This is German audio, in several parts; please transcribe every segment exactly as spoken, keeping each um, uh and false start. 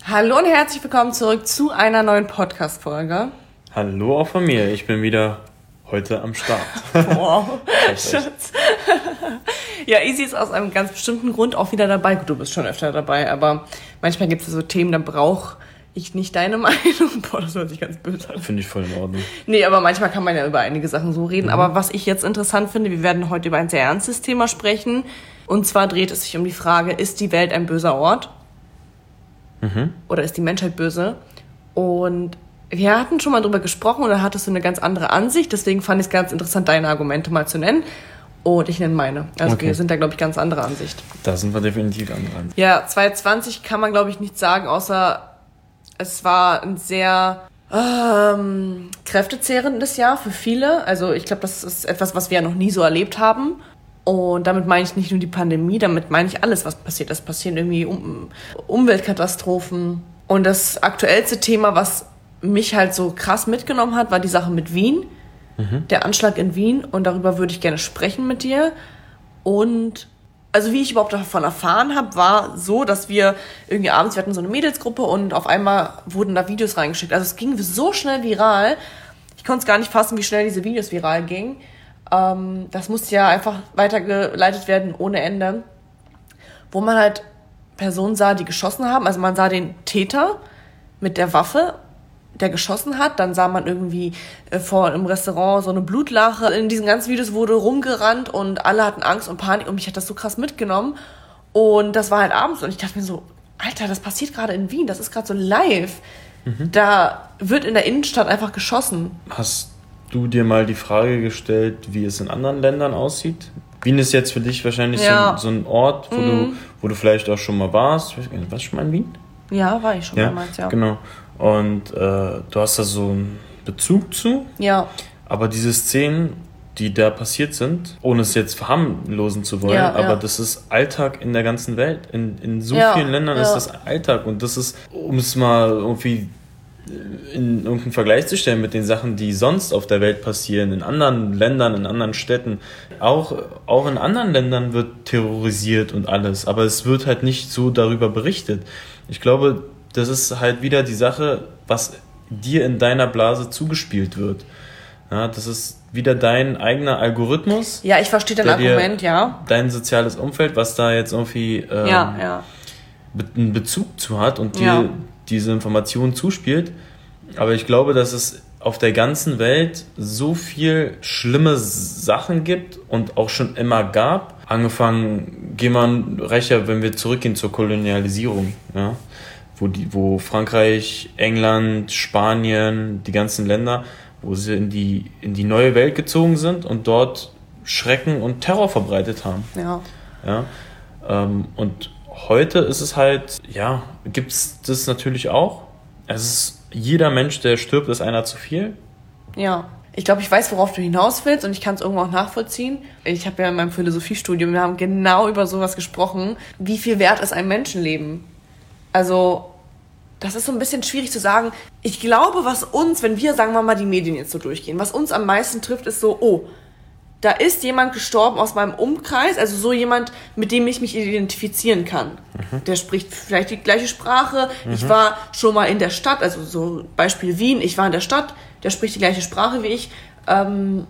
Hallo und herzlich willkommen zurück zu einer neuen Podcast-Folge. Hallo auch von mir, ich bin wieder heute am Start. Wow, Schatz. Ja, Easy ist aus einem ganz bestimmten Grund auch wieder dabei. Gut, du bist schon öfter dabei, aber manchmal gibt es so Themen, da brauche ich nicht deine Meinung. Boah, das hört sich ganz böse an. Finde ich voll in Ordnung. Nee, aber manchmal kann man ja über einige Sachen so reden. Mhm. Aber was ich jetzt interessant finde, wir werden heute über ein sehr ernstes Thema sprechen. Und zwar dreht es sich um die Frage, ist die Welt ein böser Ort? Mhm. Oder ist die Menschheit böse? Und wir hatten schon mal drüber gesprochen und da hattest du eine ganz andere Ansicht. Deswegen fand ich es ganz interessant, deine Argumente mal zu nennen. Und ich nenne meine. Also Okay. wir sind da, glaube ich, ganz anderer Ansicht. Da sind wir definitiv andere Ansicht. Ja, zwanzig zwanzig kann man, glaube ich, nichts sagen, außer es war ein sehr ähm, kräftezehrendes Jahr für viele. Also ich glaube, das ist etwas, was wir ja noch nie so erlebt haben. Und damit meine ich nicht nur die Pandemie, damit meine ich alles, was passiert. Es passieren irgendwie um, Umweltkatastrophen. Und das aktuellste Thema, was mich halt so krass mitgenommen hat, war die Sache mit Wien. Mhm. Der Anschlag in Wien. Und darüber würde ich gerne sprechen mit dir. Und also wie ich überhaupt davon erfahren habe, war so, dass wir irgendwie abends, wir hatten so eine Mädelsgruppe und auf einmal wurden da Videos reingeschickt. Also es ging so schnell viral. Ich konnte es gar nicht fassen, wie schnell diese Videos viral gingen. Ähm, das musste ja einfach weitergeleitet werden ohne Ende. Wo man halt Personen sah, die geschossen haben. Also man sah den Täter mit der Waffe, der geschossen hat. Dann sah man irgendwie äh, vor im Restaurant so eine Blutlache. In diesen ganzen Videos wurde rumgerannt und alle hatten Angst und Panik. Und mich hat das so krass mitgenommen. Und das war halt abends. Und ich dachte mir so, Alter, das passiert gerade in Wien. Das ist gerade so live. Mhm. Da wird in der Innenstadt einfach geschossen. Hast du dir mal die Frage gestellt, wie es in anderen Ländern aussieht? Wien ist jetzt für dich wahrscheinlich Ja. so, so ein Ort, wo, mhm. du, wo du vielleicht auch schon mal warst. Warst du schon mal in Wien? Ja, war ich schon ja, damals, ja. Genau. Und äh, du hast da so einen Bezug zu. Ja. Aber diese Szenen, die da passiert sind, ohne es jetzt verharmlosen zu wollen, Ja, aber ja. das ist Alltag in der ganzen Welt. In, in so Ja, vielen Ländern ja. ist das Alltag. Und das ist, um es mal irgendwie in irgendeinen Vergleich zu stellen mit den Sachen, die sonst auf der Welt passieren, in anderen Ländern, in anderen Städten. Auch, auch in anderen Ländern wird terrorisiert und alles, aber es wird halt nicht so darüber berichtet. Ich glaube, das ist halt wieder die Sache, was dir in deiner Blase zugespielt wird. Ja, das ist wieder dein eigener Algorithmus. Ja, ich verstehe dein Argument, ja. Dein soziales Umfeld, was da jetzt irgendwie ähm, ja, ja. einen Bezug zu hat und dir Ja. diese Informationen zuspielt. Aber ich glaube, dass es auf der ganzen Welt so viel schlimme Sachen gibt und auch schon immer gab. Angefangen, gehen wir reicher, wenn wir zurückgehen zur Kolonialisierung, ja? wo, die, wo Frankreich, England, Spanien, die ganzen Länder, wo sie in die, in die neue Welt gezogen sind und dort Schrecken und Terror verbreitet haben. Ja. Ja? Ähm, und heute ist es halt, ja, gibt es das natürlich auch. Es ist, jeder Mensch, der stirbt, ist einer zu viel. Ja. Ich glaube, ich weiß, worauf du hinaus willst und ich kann es irgendwo auch nachvollziehen. Ich habe ja in meinem Philosophiestudium, wir haben genau über sowas gesprochen. Wie viel wert ist ein Menschenleben? Also, das ist so ein bisschen schwierig zu sagen. Ich glaube, was uns, wenn wir, sagen wir mal, die Medien jetzt so durchgehen, was uns am meisten trifft, ist so, oh, da ist jemand gestorben aus meinem Umkreis, also so jemand, mit dem ich mich identifizieren kann. Mhm. Der spricht vielleicht die gleiche Sprache. Mhm. Ich war schon mal in der Stadt, also so Beispiel Wien, ich war in der Stadt, der spricht die gleiche Sprache wie ich. Ähm,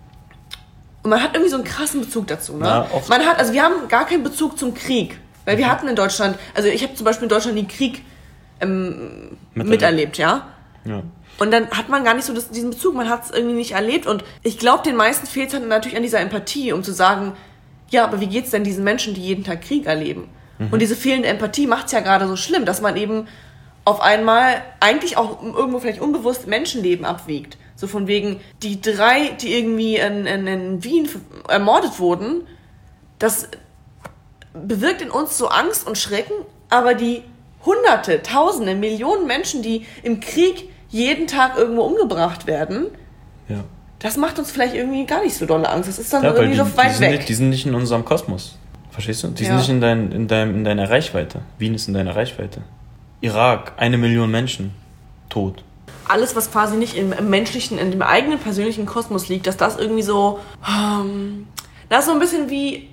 und man hat irgendwie so einen krassen Bezug dazu. Ne? Ja, man hat, also wir haben gar keinen Bezug zum Krieg. Weil wir hatten in Deutschland, also ich habe zum Beispiel in Deutschland den Krieg ähm, miterlebt. miterlebt, ja. Ja. Und dann hat man gar nicht so das, diesen Bezug, man hat es irgendwie nicht erlebt. Und ich glaube, den meisten fehlt es halt natürlich an dieser Empathie, um zu sagen, ja, aber wie geht's denn diesen Menschen, die jeden Tag Krieg erleben? Mhm. Und diese fehlende Empathie macht es ja gerade so schlimm, dass man eben auf einmal eigentlich auch irgendwo vielleicht unbewusst Menschenleben abwiegt. So von wegen, die drei, die irgendwie in, in, in Wien ermordet wurden, das bewirkt in uns so Angst und Schrecken, aber die Hunderte, Tausende, Millionen Menschen, die im Krieg jeden Tag irgendwo umgebracht werden, ja. das macht uns vielleicht irgendwie gar nicht so dolle Angst. Das ist dann ja, irgendwie die, so weit die weg. Nicht, die sind nicht in unserem Kosmos. Verstehst du? Die ja. sind nicht in, dein, in, dein, in deiner Reichweite. Wien ist in deiner Reichweite. Irak, eine Million Menschen tot. Alles, was quasi nicht im, im menschlichen, in dem eigenen persönlichen Kosmos liegt, dass das irgendwie so, ähm, das ist so ein bisschen wie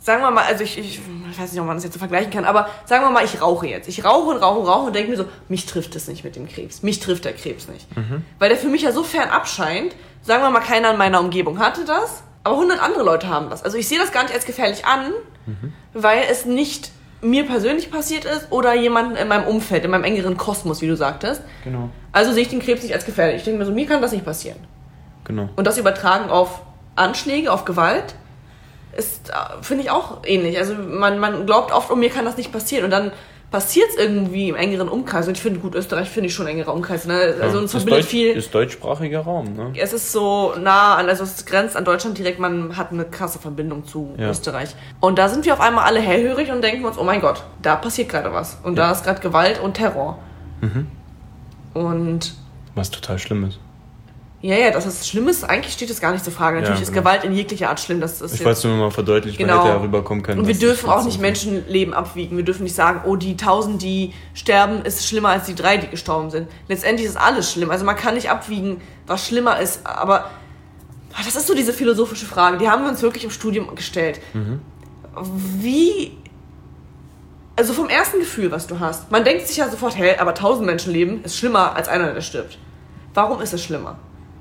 sagen wir mal, also ich, ich, ich weiß nicht, ob man das jetzt so vergleichen kann, aber sagen wir mal, ich rauche jetzt. Ich rauche und rauche und rauche und denke mir so, mich trifft es nicht mit dem Krebs. Mich trifft der Krebs nicht. Mhm. Weil der für mich ja so fern abscheint. Sagen wir mal, keiner in meiner Umgebung hatte das, aber hundert andere Leute haben das. Also ich sehe das gar nicht als gefährlich an, mhm. weil es nicht mir persönlich passiert ist oder jemanden in meinem Umfeld, in meinem engeren Kosmos, wie du sagtest. Genau. Also sehe ich den Krebs nicht als gefährlich. Ich denke mir so, mir kann das nicht passieren. Genau. Und das übertragen auf Anschläge, auf Gewalt, ist, finde ich, auch ähnlich. Also man, man glaubt oft, oh, mir kann das nicht passieren. Und dann passiert es irgendwie im engeren Umkreis. Und ich finde, gut, Österreich finde ich schon engerer Umkreis. Ne? Also ja, uns verbindet viel. Ist deutschsprachiger Raum, ne? Es ist so nah an, also es grenzt an Deutschland direkt, man hat eine krasse Verbindung zu ja. Österreich. Und da sind wir auf einmal alle hellhörig und denken uns, oh mein Gott, da passiert gerade was. Und ja. da ist gerade Gewalt und Terror. Mhm. Und was total schlimm ist. Ja, ja, das ist schlimm ist, eigentlich steht es gar nicht zur Frage. Natürlich ja, genau. ist Gewalt in jeglicher Art schlimm. Das ist ich wollte es nur mal verdeutlichen, genau. weil hätte herüberkommen können. Und wir dürfen auch nicht Menschenleben abwiegen. Wir dürfen nicht sagen, oh, die tausend, die sterben, ist schlimmer als die drei, die gestorben sind. Letztendlich ist alles schlimm. Also man kann nicht abwiegen, was schlimmer ist. Aber das ist so diese philosophische Frage. Die haben wir uns wirklich im Studium gestellt. Mhm. Wie... Also vom ersten Gefühl, was du hast. Man denkt sich ja sofort, hey, aber tausend Menschenleben ist schlimmer als einer, der stirbt. Warum ist es schlimmer?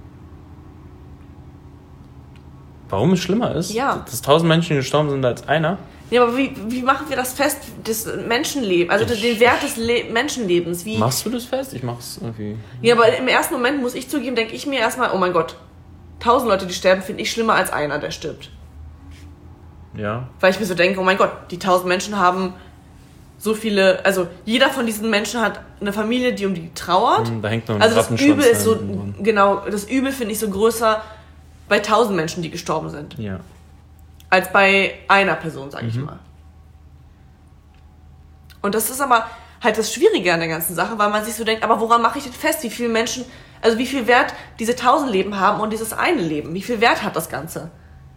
Warum es schlimmer ist? Ja. Dass tausend Menschen gestorben sind als einer? Ja, aber wie, wie machen wir das fest, das Menschenleben, also ich, den Wert des Le- Menschenlebens? Wie? Machst du das fest? Ich mach's irgendwie. Ja, aber im ersten Moment, muss ich zugeben, denke ich mir erstmal, oh mein Gott, tausend Leute, die sterben, finde ich schlimmer als einer, der stirbt. Ja. Weil ich mir so denke, oh mein Gott, die tausend Menschen haben so viele, also jeder von diesen Menschen hat eine Familie, die um die trauert. Da hängt noch ein Also das Übel ist so, genau, das Übel finde ich so größer bei tausend Menschen, die gestorben sind. Ja. Als bei einer Person, sag ich mhm. mal. Und das ist aber halt das Schwierige an der ganzen Sache, weil man sich so denkt, aber woran mache ich denn fest, wie viele Menschen, also wie viel Wert diese tausend Leben haben und dieses eine Leben? Wie viel Wert hat das Ganze?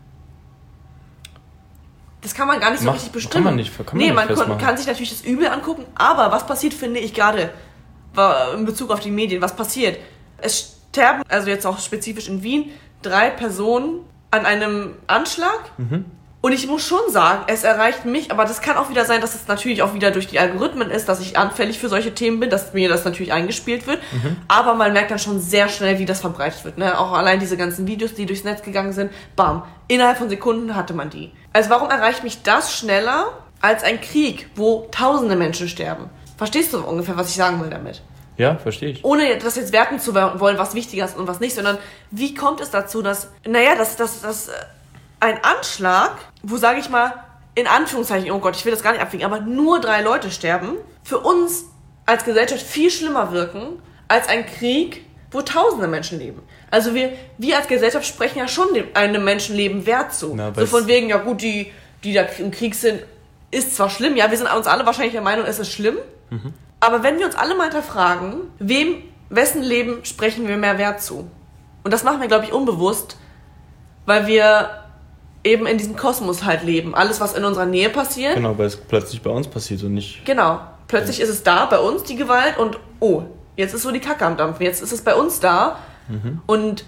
Das kann man gar nicht so Mach, richtig bestimmen. Kann man nicht, kann man nee, nicht man kann sich natürlich das Übel angucken, aber was passiert, finde ich gerade in Bezug auf die Medien, was passiert? Es sterben, also jetzt auch spezifisch in Wien, drei Personen an einem Anschlag. Mhm. Und ich muss schon sagen, es erreicht mich, aber das kann auch wieder sein, dass es natürlich auch wieder durch die Algorithmen ist, dass ich anfällig für solche Themen bin, dass mir das natürlich eingespielt wird. Mhm. Aber man merkt dann schon sehr schnell, wie das verbreitet wird. Ne? Auch allein diese ganzen Videos, die durchs Netz gegangen sind, bam, innerhalb von Sekunden hatte man die. Also warum erreicht mich das schneller als ein Krieg, wo tausende Menschen sterben? Verstehst du ungefähr, was ich sagen will damit? Ja, verstehe ich. Ohne das jetzt werten zu wollen, was wichtiger ist und was nicht, sondern wie kommt es dazu, dass, naja, dass, dass, dass ein Anschlag, wo, sage ich mal, in Anführungszeichen, oh Gott, ich will das gar nicht abwiegen, aber nur drei Leute sterben, für uns als Gesellschaft viel schlimmer wirken, als ein Krieg, wo tausende Menschen leben. Also wir, wir als Gesellschaft sprechen ja schon dem, einem Menschenleben Wert zu. Na, so von wegen, ja gut, die, die da im Krieg sind, ist zwar schlimm, ja, wir sind uns alle wahrscheinlich der Meinung, es ist schlimm, mhm. aber wenn wir uns alle mal hinterfragen, wem, wessen Leben sprechen wir mehr Wert zu? Und das machen wir, glaube ich, unbewusst, weil wir eben in diesem Kosmos halt leben. Alles, was in unserer Nähe passiert. Genau, weil es plötzlich bei uns passiert und nicht... Genau. Plötzlich ist es da, bei uns, die Gewalt, und oh, jetzt ist so die Kacke am Dampfen. Jetzt ist es bei uns da. Mhm. Und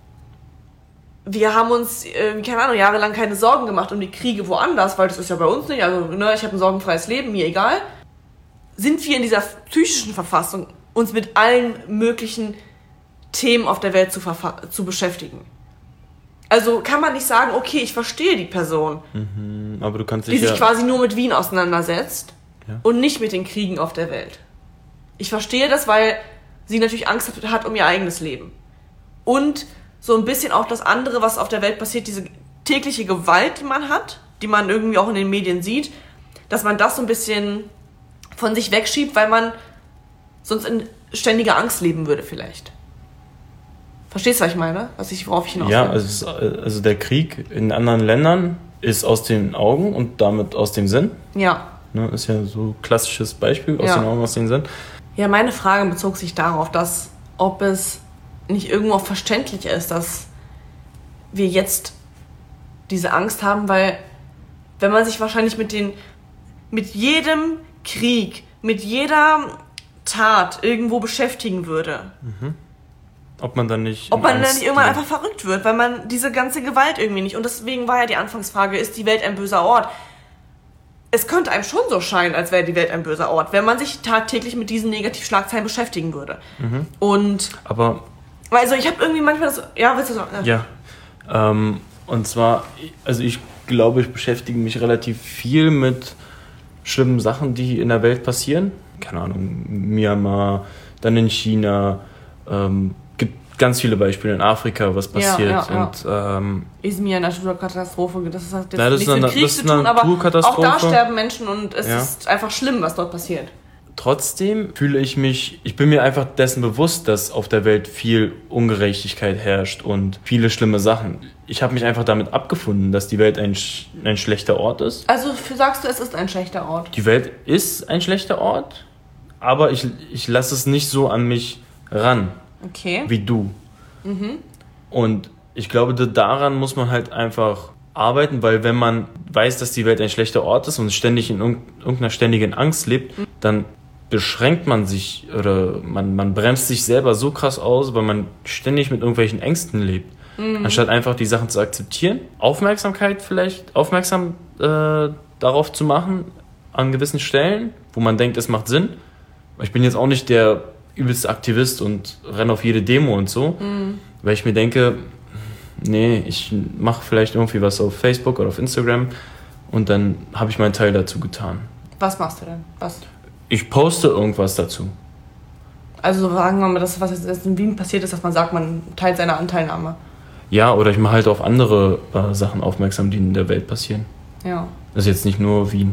wir haben uns, äh, keine Ahnung, jahrelang keine Sorgen gemacht um die Kriege woanders, weil das ist ja bei uns nicht. Also, ne, ich habe ein sorgenfreies Leben, mir egal. Sind wir in dieser psychischen Verfassung, uns mit allen möglichen Themen auf der Welt zu, verfa- zu beschäftigen. Also kann man nicht sagen, okay, ich verstehe die Person, mhm, aber du kannst die sich ja quasi nur mit Wien auseinandersetzt ja. und nicht mit den Kriegen auf der Welt. Ich verstehe das, weil sie natürlich Angst hat um ihr eigenes Leben. Und so ein bisschen auch das andere, was auf der Welt passiert, diese tägliche Gewalt, die man hat, die man irgendwie auch in den Medien sieht, dass man das so ein bisschen von sich wegschiebt, weil man sonst in ständiger Angst leben würde vielleicht. Verstehst du, was ich meine? Was ich, worauf ich hinaus will? Ja, also, also der Krieg in anderen Ländern ist aus den Augen und damit aus dem Sinn. Ja. Ne, ist ja so ein klassisches Beispiel, aus ja. den Augen, aus dem Sinn. Ja, meine Frage bezog sich darauf, dass ob es nicht irgendwo auch verständlich ist, dass wir jetzt diese Angst haben, weil wenn man sich wahrscheinlich mit den, mit jedem Krieg, mit jeder Tat irgendwo beschäftigen würde, mhm. ob man dann nicht... Ob man dann nicht irgendwann einfach verrückt wird, weil man diese ganze Gewalt irgendwie nicht... Und deswegen war ja die Anfangsfrage, ist die Welt ein böser Ort? es könnte einem schon so scheinen, als wäre die Welt ein böser Ort, wenn man sich tagtäglich mit diesen Negativschlagzeilen beschäftigen würde. Mhm. Und... Aber... Also ich habe irgendwie manchmal das... Ja, willst du sagen? Ja. ja. Ähm, und zwar, also ich glaube, ich beschäftige mich relativ viel mit schlimmen Sachen, die in der Welt passieren. Keine Ahnung, Myanmar, dann in China, ähm, gibt ganz viele Beispiele in Afrika, was passiert. Ja, ja, und, ja. Ähm, Izmir, Naturkatastrophe, das hat jetzt ja, das nichts ist mit eine, Krieg das zu ist eine tun, aber auch da sterben Menschen und es ja. ist einfach schlimm, was dort passiert. Trotzdem fühle ich mich, ich bin mir einfach dessen bewusst, dass auf der Welt viel Ungerechtigkeit herrscht und viele schlimme Sachen. Ich habe mich einfach damit abgefunden, dass die Welt ein, ein schlechter Ort ist. Also sagst du, es ist ein schlechter Ort? Die Welt ist ein schlechter Ort, aber ich, ich lasse es nicht so an mich ran, okay. wie du. Mhm. Und ich glaube, daran muss man halt einfach arbeiten, weil wenn man weiß, dass die Welt ein schlechter Ort ist und ständig in irgendeiner ständigen Angst lebt, mhm. dann beschränkt man sich oder man, man bremst sich selber so krass aus, weil man ständig mit irgendwelchen Ängsten lebt. Mhm. Anstatt einfach die Sachen zu akzeptieren, Aufmerksamkeit vielleicht, aufmerksam äh, darauf zu machen, an gewissen Stellen, wo man denkt, es macht Sinn. Ich bin jetzt auch nicht der übelste Aktivist und renne auf jede Demo und so, mhm. weil ich mir denke, nee, ich mache vielleicht irgendwie was auf Facebook oder auf Instagram und dann habe ich meinen Teil dazu getan. Was machst du denn? Was? Ich poste irgendwas dazu. Also sagen wir mal, das, was jetzt in Wien passiert ist, dass man sagt, man teilt seine Anteilnahme. Ja, oder ich mache halt auf andere äh, Sachen aufmerksam, die in der Welt passieren. Ja. Das ist jetzt nicht nur Wien.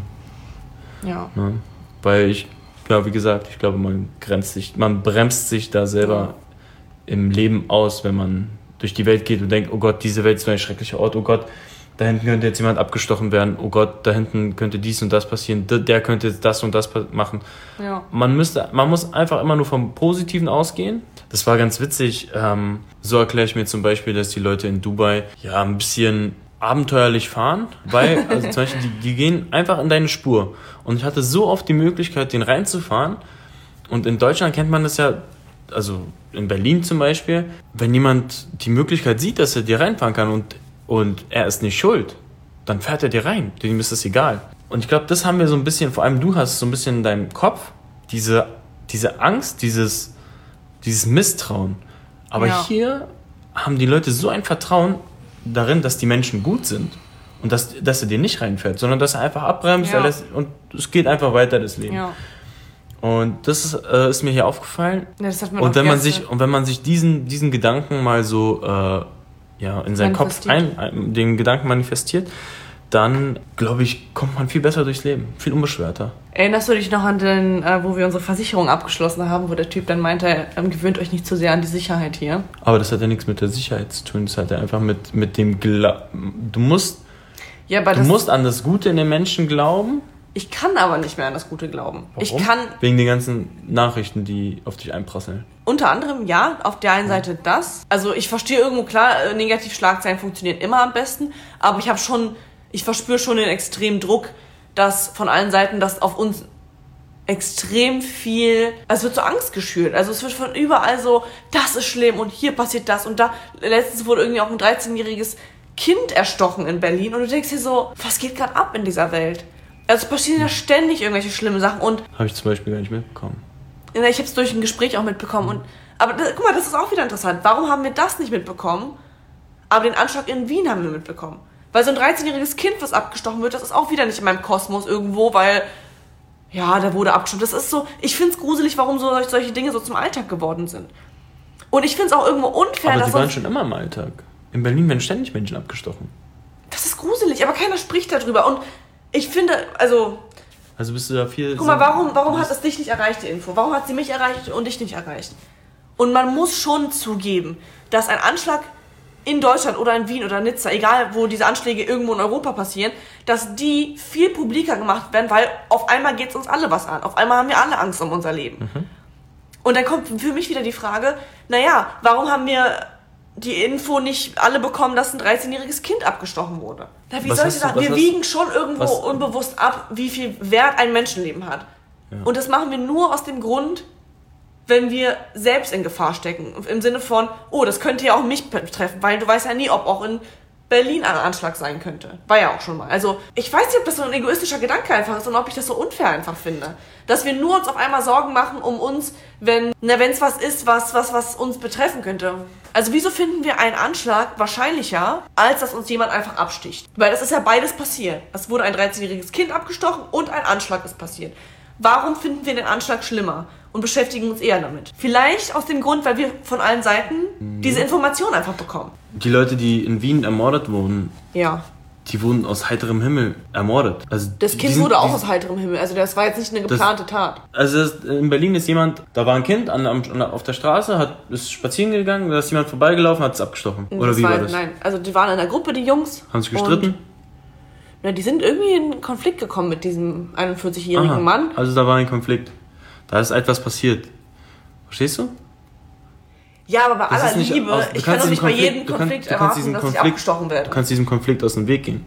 Ja. Ne? Weil ich, ja, wie gesagt, ich glaube, man grenzt sich, man bremst sich da selber ja. im Leben aus, wenn man durch die Welt geht und denkt, oh Gott, diese Welt ist so ein schrecklicher Ort, oh Gott, da hinten könnte jetzt jemand abgestochen werden, oh Gott, da hinten könnte dies und das passieren, der könnte jetzt das und das machen. Ja. Man müsste, man muss einfach immer nur vom Positiven ausgehen. Das war ganz witzig. Ähm, so erkläre ich mir zum Beispiel, dass die Leute in Dubai ja ein bisschen abenteuerlich fahren, weil, also zum Beispiel, die, die gehen einfach in deine Spur. Und ich hatte so oft die Möglichkeit, den reinzufahren. Und in Deutschland kennt man das ja, also in Berlin zum Beispiel, wenn jemand die Möglichkeit sieht, dass er dir reinfahren kann und und er ist nicht schuld, dann fährt er dir rein. Dem ist das egal. Und ich glaube, das haben wir so ein bisschen, vor allem du hast so ein bisschen in deinem Kopf, diese, diese Angst, dieses, dieses Misstrauen. Aber ja. hier haben die Leute so ein Vertrauen darin, dass die Menschen gut sind. Und dass, dass er dir nicht reinfährt, sondern dass er einfach abbremst, ja. lässt, und es geht einfach weiter, das Leben. Ja. Und das ist, äh, ist mir hier aufgefallen. Ja, das hat man und, wenn man sich, und wenn man sich diesen, diesen Gedanken mal so... Äh, ja, in seinen Kopf ein, ein, den Gedanken manifestiert, dann, glaube ich, kommt man viel besser durchs Leben, viel unbeschwerter. Erinnerst du dich noch an den, äh, wo wir unsere Versicherung abgeschlossen haben, wo der Typ dann meinte, ähm, gewöhnt euch nicht zu sehr an die Sicherheit hier? Aber das hat ja nichts mit der Sicherheit zu tun, das hat ja einfach mit, mit dem Gla- Du musst, ja, aber du das musst an das Gute in den Menschen glauben. Ich kann aber nicht mehr an das Gute glauben. Warum? Ich kann Wegen den ganzen Nachrichten, die auf dich einprasseln. Unter anderem, ja, auf der einen Seite das. Also ich verstehe irgendwo, klar, Negativschlagzeilen funktionieren immer am besten, aber ich habe schon, ich verspüre schon den extremen Druck, dass von allen Seiten das auf uns extrem viel, also es wird so Angst geschürt. Also es wird von überall so, das ist schlimm und hier passiert das und da. Letztens wurde irgendwie auch ein dreizehnjähriges Kind erstochen in Berlin und du denkst dir so, was geht gerade ab in dieser Welt? Also es passieren ja ständig irgendwelche schlimme Sachen und... Habe ich zum Beispiel gar nicht mitbekommen. Ich habe es durch ein Gespräch auch mitbekommen. Und, aber das, guck mal, das ist auch wieder interessant. Warum haben wir das nicht mitbekommen, aber den Anschlag in Wien haben wir mitbekommen? Weil so ein dreizehnjähriges Kind, was abgestochen wird, das ist auch wieder nicht in meinem Kosmos irgendwo, weil, ja, da wurde abgestochen. Das ist so, ich finde es gruselig, warum so solche Dinge so zum Alltag geworden sind. Und ich finde es auch irgendwo unfair, aber dass... Aber die waren schon immer im Alltag. In Berlin werden ständig Menschen abgestochen. Das ist gruselig, aber keiner spricht darüber. Und ich finde, also... Also bist du da viel... Guck mal, warum, warum hat es dich nicht erreicht, die Info? Warum hat sie mich erreicht und dich nicht erreicht? Und man muss schon zugeben, dass ein Anschlag in Deutschland oder in Wien oder Nizza, egal wo diese Anschläge irgendwo in Europa passieren, dass die viel publiker gemacht werden, weil auf einmal geht es uns alle was an. Auf einmal haben wir alle Angst um unser Leben. Mhm. Und dann kommt für mich wieder die Frage, naja, warum haben wir die Info nicht alle bekommen, dass ein dreizehnjähriges Kind abgestochen wurde? Na, wie was soll ich sagen? Wir hast, wiegen schon irgendwo was, unbewusst ab, wie viel Wert ein Menschenleben hat. Ja. Und das machen wir nur aus dem Grund, wenn wir selbst in Gefahr stecken. Im Sinne von, oh, das könnte ja auch mich betreffen, weil du weißt ja nie, ob auch in Berlin ein Anschlag sein könnte. War ja auch schon mal. Also ich weiß nicht, ob das so ein egoistischer Gedanke einfach ist und ob ich das so unfair einfach finde. Dass wir nur uns auf einmal Sorgen machen um uns, wenn na, wenn es was ist, was, was, was uns betreffen könnte. Also wieso finden wir einen Anschlag wahrscheinlicher, als dass uns jemand einfach absticht? Weil das ist ja beides passiert. Es wurde ein dreizehnjähriges Kind abgestochen und ein Anschlag ist passiert. Warum finden wir den Anschlag schlimmer und beschäftigen uns eher damit? Vielleicht aus dem Grund, weil wir von allen Seiten diese Information einfach bekommen. Die Leute, die in Wien ermordet wurden, ja. die wurden aus heiterem Himmel ermordet. Also das Kind sind, wurde auch die, aus heiterem Himmel. Also das war jetzt nicht eine geplante das, Tat. Also das, in Berlin ist jemand, da war ein Kind an, an, auf der Straße, hat, ist spazieren gegangen, da ist jemand vorbeigelaufen, hat es abgestochen. Oder das wie war, war das? Nein, also die waren in einer Gruppe, die Jungs. Haben sich gestritten? Na, die sind irgendwie in Konflikt gekommen mit diesem einundvierzigjährigen Aha, Mann. Also da war ein Konflikt. Da ist etwas passiert. Verstehst du? Ja, aber bei Das aller nicht Liebe, aus, ich kann doch nicht bei jedem du Konflikt kann, du kannst erwarten, dass Konflikt, ich abgestochen werde. Du kannst diesem Konflikt aus dem Weg gehen.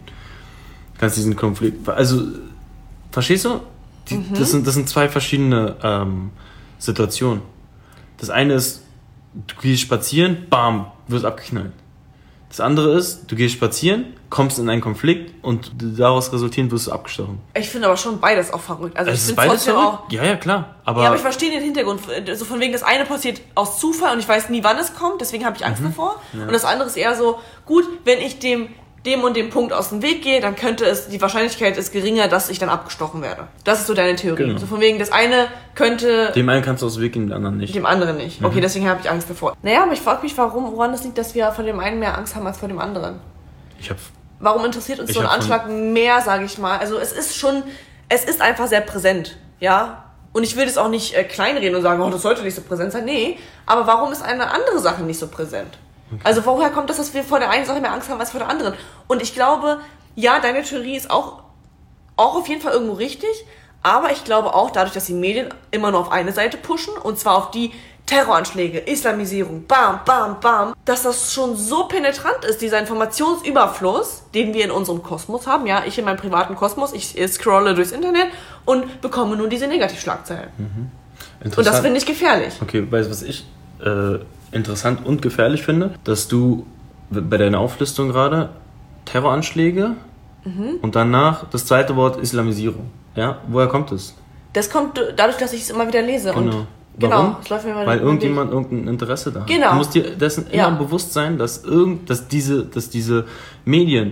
Du kannst diesen Konflikt... Also, verstehst du? Die, mhm. das, sind, das sind zwei verschiedene ähm, Situationen. Das eine ist, du gehst spazieren, bam, wirst abgeknallt. Das andere ist, du gehst spazieren, kommst in einen Konflikt und daraus resultierend wirst du abgestochen. Ich finde aber schon beides auch verrückt. Also es ich ist beides verrückt? Auch, ja, ja, klar. Aber ja, aber ich verstehe den Hintergrund. So von wegen, das eine passiert aus Zufall und ich weiß nie, wann es kommt, deswegen habe ich Angst mhm. davor. Ja. Und das andere ist eher so, gut, wenn ich dem, dem und dem Punkt aus dem Weg gehe, dann könnte es, die Wahrscheinlichkeit ist geringer, dass ich dann abgestochen werde. Das ist so deine Theorie. Genau. So von wegen, das eine könnte... Dem einen kannst du aus dem Weg gehen, dem anderen nicht. Dem anderen nicht. Mhm. Okay, deswegen habe ich Angst davor. Naja, aber ich frage mich, warum, woran es liegt, dass wir von dem einen mehr Angst haben als vor dem anderen. Ich hab, Warum interessiert uns so ein Anschlag mehr, sage ich mal? Also es ist schon, es ist einfach sehr präsent, ja? Und ich will das auch nicht äh, kleinreden und sagen, oh, das sollte nicht so präsent sein. Nee, aber warum ist eine andere Sache nicht so präsent? Okay. Also woher kommt das, dass wir vor der einen Sache mehr Angst haben als vor der anderen? Und ich glaube, ja, deine Theorie ist auch, auch auf jeden Fall irgendwo richtig, aber ich glaube auch, dadurch, dass die Medien immer nur auf eine Seite pushen, und zwar auf die Terroranschläge, Islamisierung, bam, bam, bam, dass das schon so penetrant ist, dieser Informationsüberfluss, den wir in unserem Kosmos haben. Ja, ich in meinem privaten Kosmos, ich scrolle durchs Internet und bekomme nur diese Negativschlagzeilen. Mhm. Und das finde ich gefährlich. Okay, weißt du, was ich äh, interessant und gefährlich finde? Dass du bei deiner Auflistung gerade Terroranschläge mhm. und danach das zweite Wort Islamisierung. Ja, woher kommt es? Das kommt dadurch, dass ich es immer wieder lese. Genau. Und Warum? Genau, das läuft mir mal Weil irgendjemand Weg. irgendein Interesse da hat. Genau. Du musst dir dessen immer ja. bewusst sein, dass, irgend, dass, diese, dass diese Medien,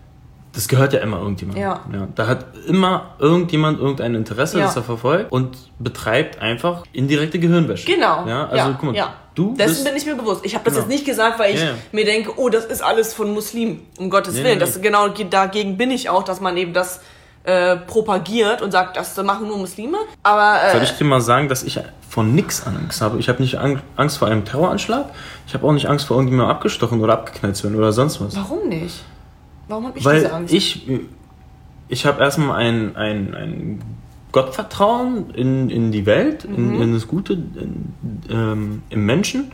das gehört ja immer irgendjemandem. Ja. Ja, da hat immer irgendjemand irgendein Interesse, ja. das er verfolgt und betreibt einfach indirekte Gehirnwäsche. Genau. Ja, also ja. guck mal, ja. du Dessen bist, bin ich mir bewusst. Ich habe das genau. jetzt nicht gesagt, weil ich ja, ja. mir denke, oh, das ist alles von Muslimen. Um Gottes nee, Willen. Nee, das nee. Genau dagegen bin ich auch, dass man eben das äh, propagiert und sagt, das machen nur Muslime. Aber äh, soll ich dir mal sagen, dass ich von nix Angst habe? Ich habe nicht Angst vor einem Terroranschlag. Ich habe auch nicht Angst vor irgendjemandem abgestochen oder abgeknallt zu werden oder sonst was. Warum nicht? Warum habe ich Weil diese Angst? ich, ich habe erstmal ein, ein, ein Gottvertrauen in, in die Welt, mhm. in, in das Gute, in, ähm, im Menschen.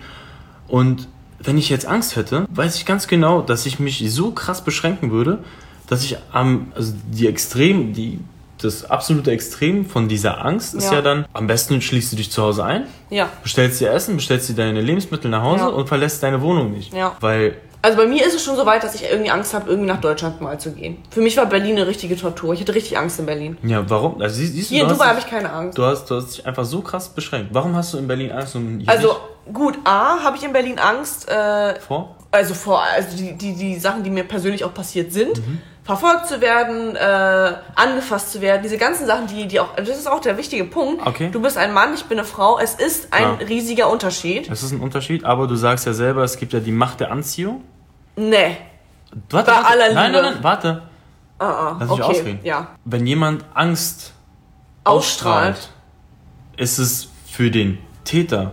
Und wenn ich jetzt Angst hätte, weiß ich ganz genau, dass ich mich so krass beschränken würde, dass ich am, also die Extrem, die, das absolute Extrem von dieser Angst ist ja. ja dann, am besten schließt du dich zu Hause ein, ja. bestellst dir Essen, bestellst dir deine Lebensmittel nach Hause ja. und verlässt deine Wohnung nicht. Ja. Weil Also bei mir ist es schon so weit, dass ich irgendwie Angst habe, irgendwie nach Deutschland mal zu gehen. Für mich war Berlin eine richtige Tortur. Ich hatte richtig Angst in Berlin. Ja, warum? Also, siehst du, hier du in Dubai dich, habe ich keine Angst. Du hast, du hast dich einfach so krass beschränkt. Warum hast du in Berlin Angst und hier Also nicht? gut, A, habe ich in Berlin Angst. Äh, vor? Also vor, also die, die, die Sachen, die mir persönlich auch passiert sind. Mhm. Verfolgt zu werden, äh, angefasst zu werden. Diese ganzen Sachen, die, die auch, das ist auch der wichtige Punkt. Okay. Du bist ein Mann, ich bin eine Frau. Es ist ein ja. riesiger Unterschied. Es ist ein Unterschied, aber du sagst ja selber, es gibt ja die Macht der Anziehung. Nee. Warte, Bei warte. aller Liebe. Nein, nein, nein, warte. Ah, ah. Lass mich okay. ausreden. Ja. Wenn jemand Angst ausstrahlt, ausstrahlt, ist es für den Täter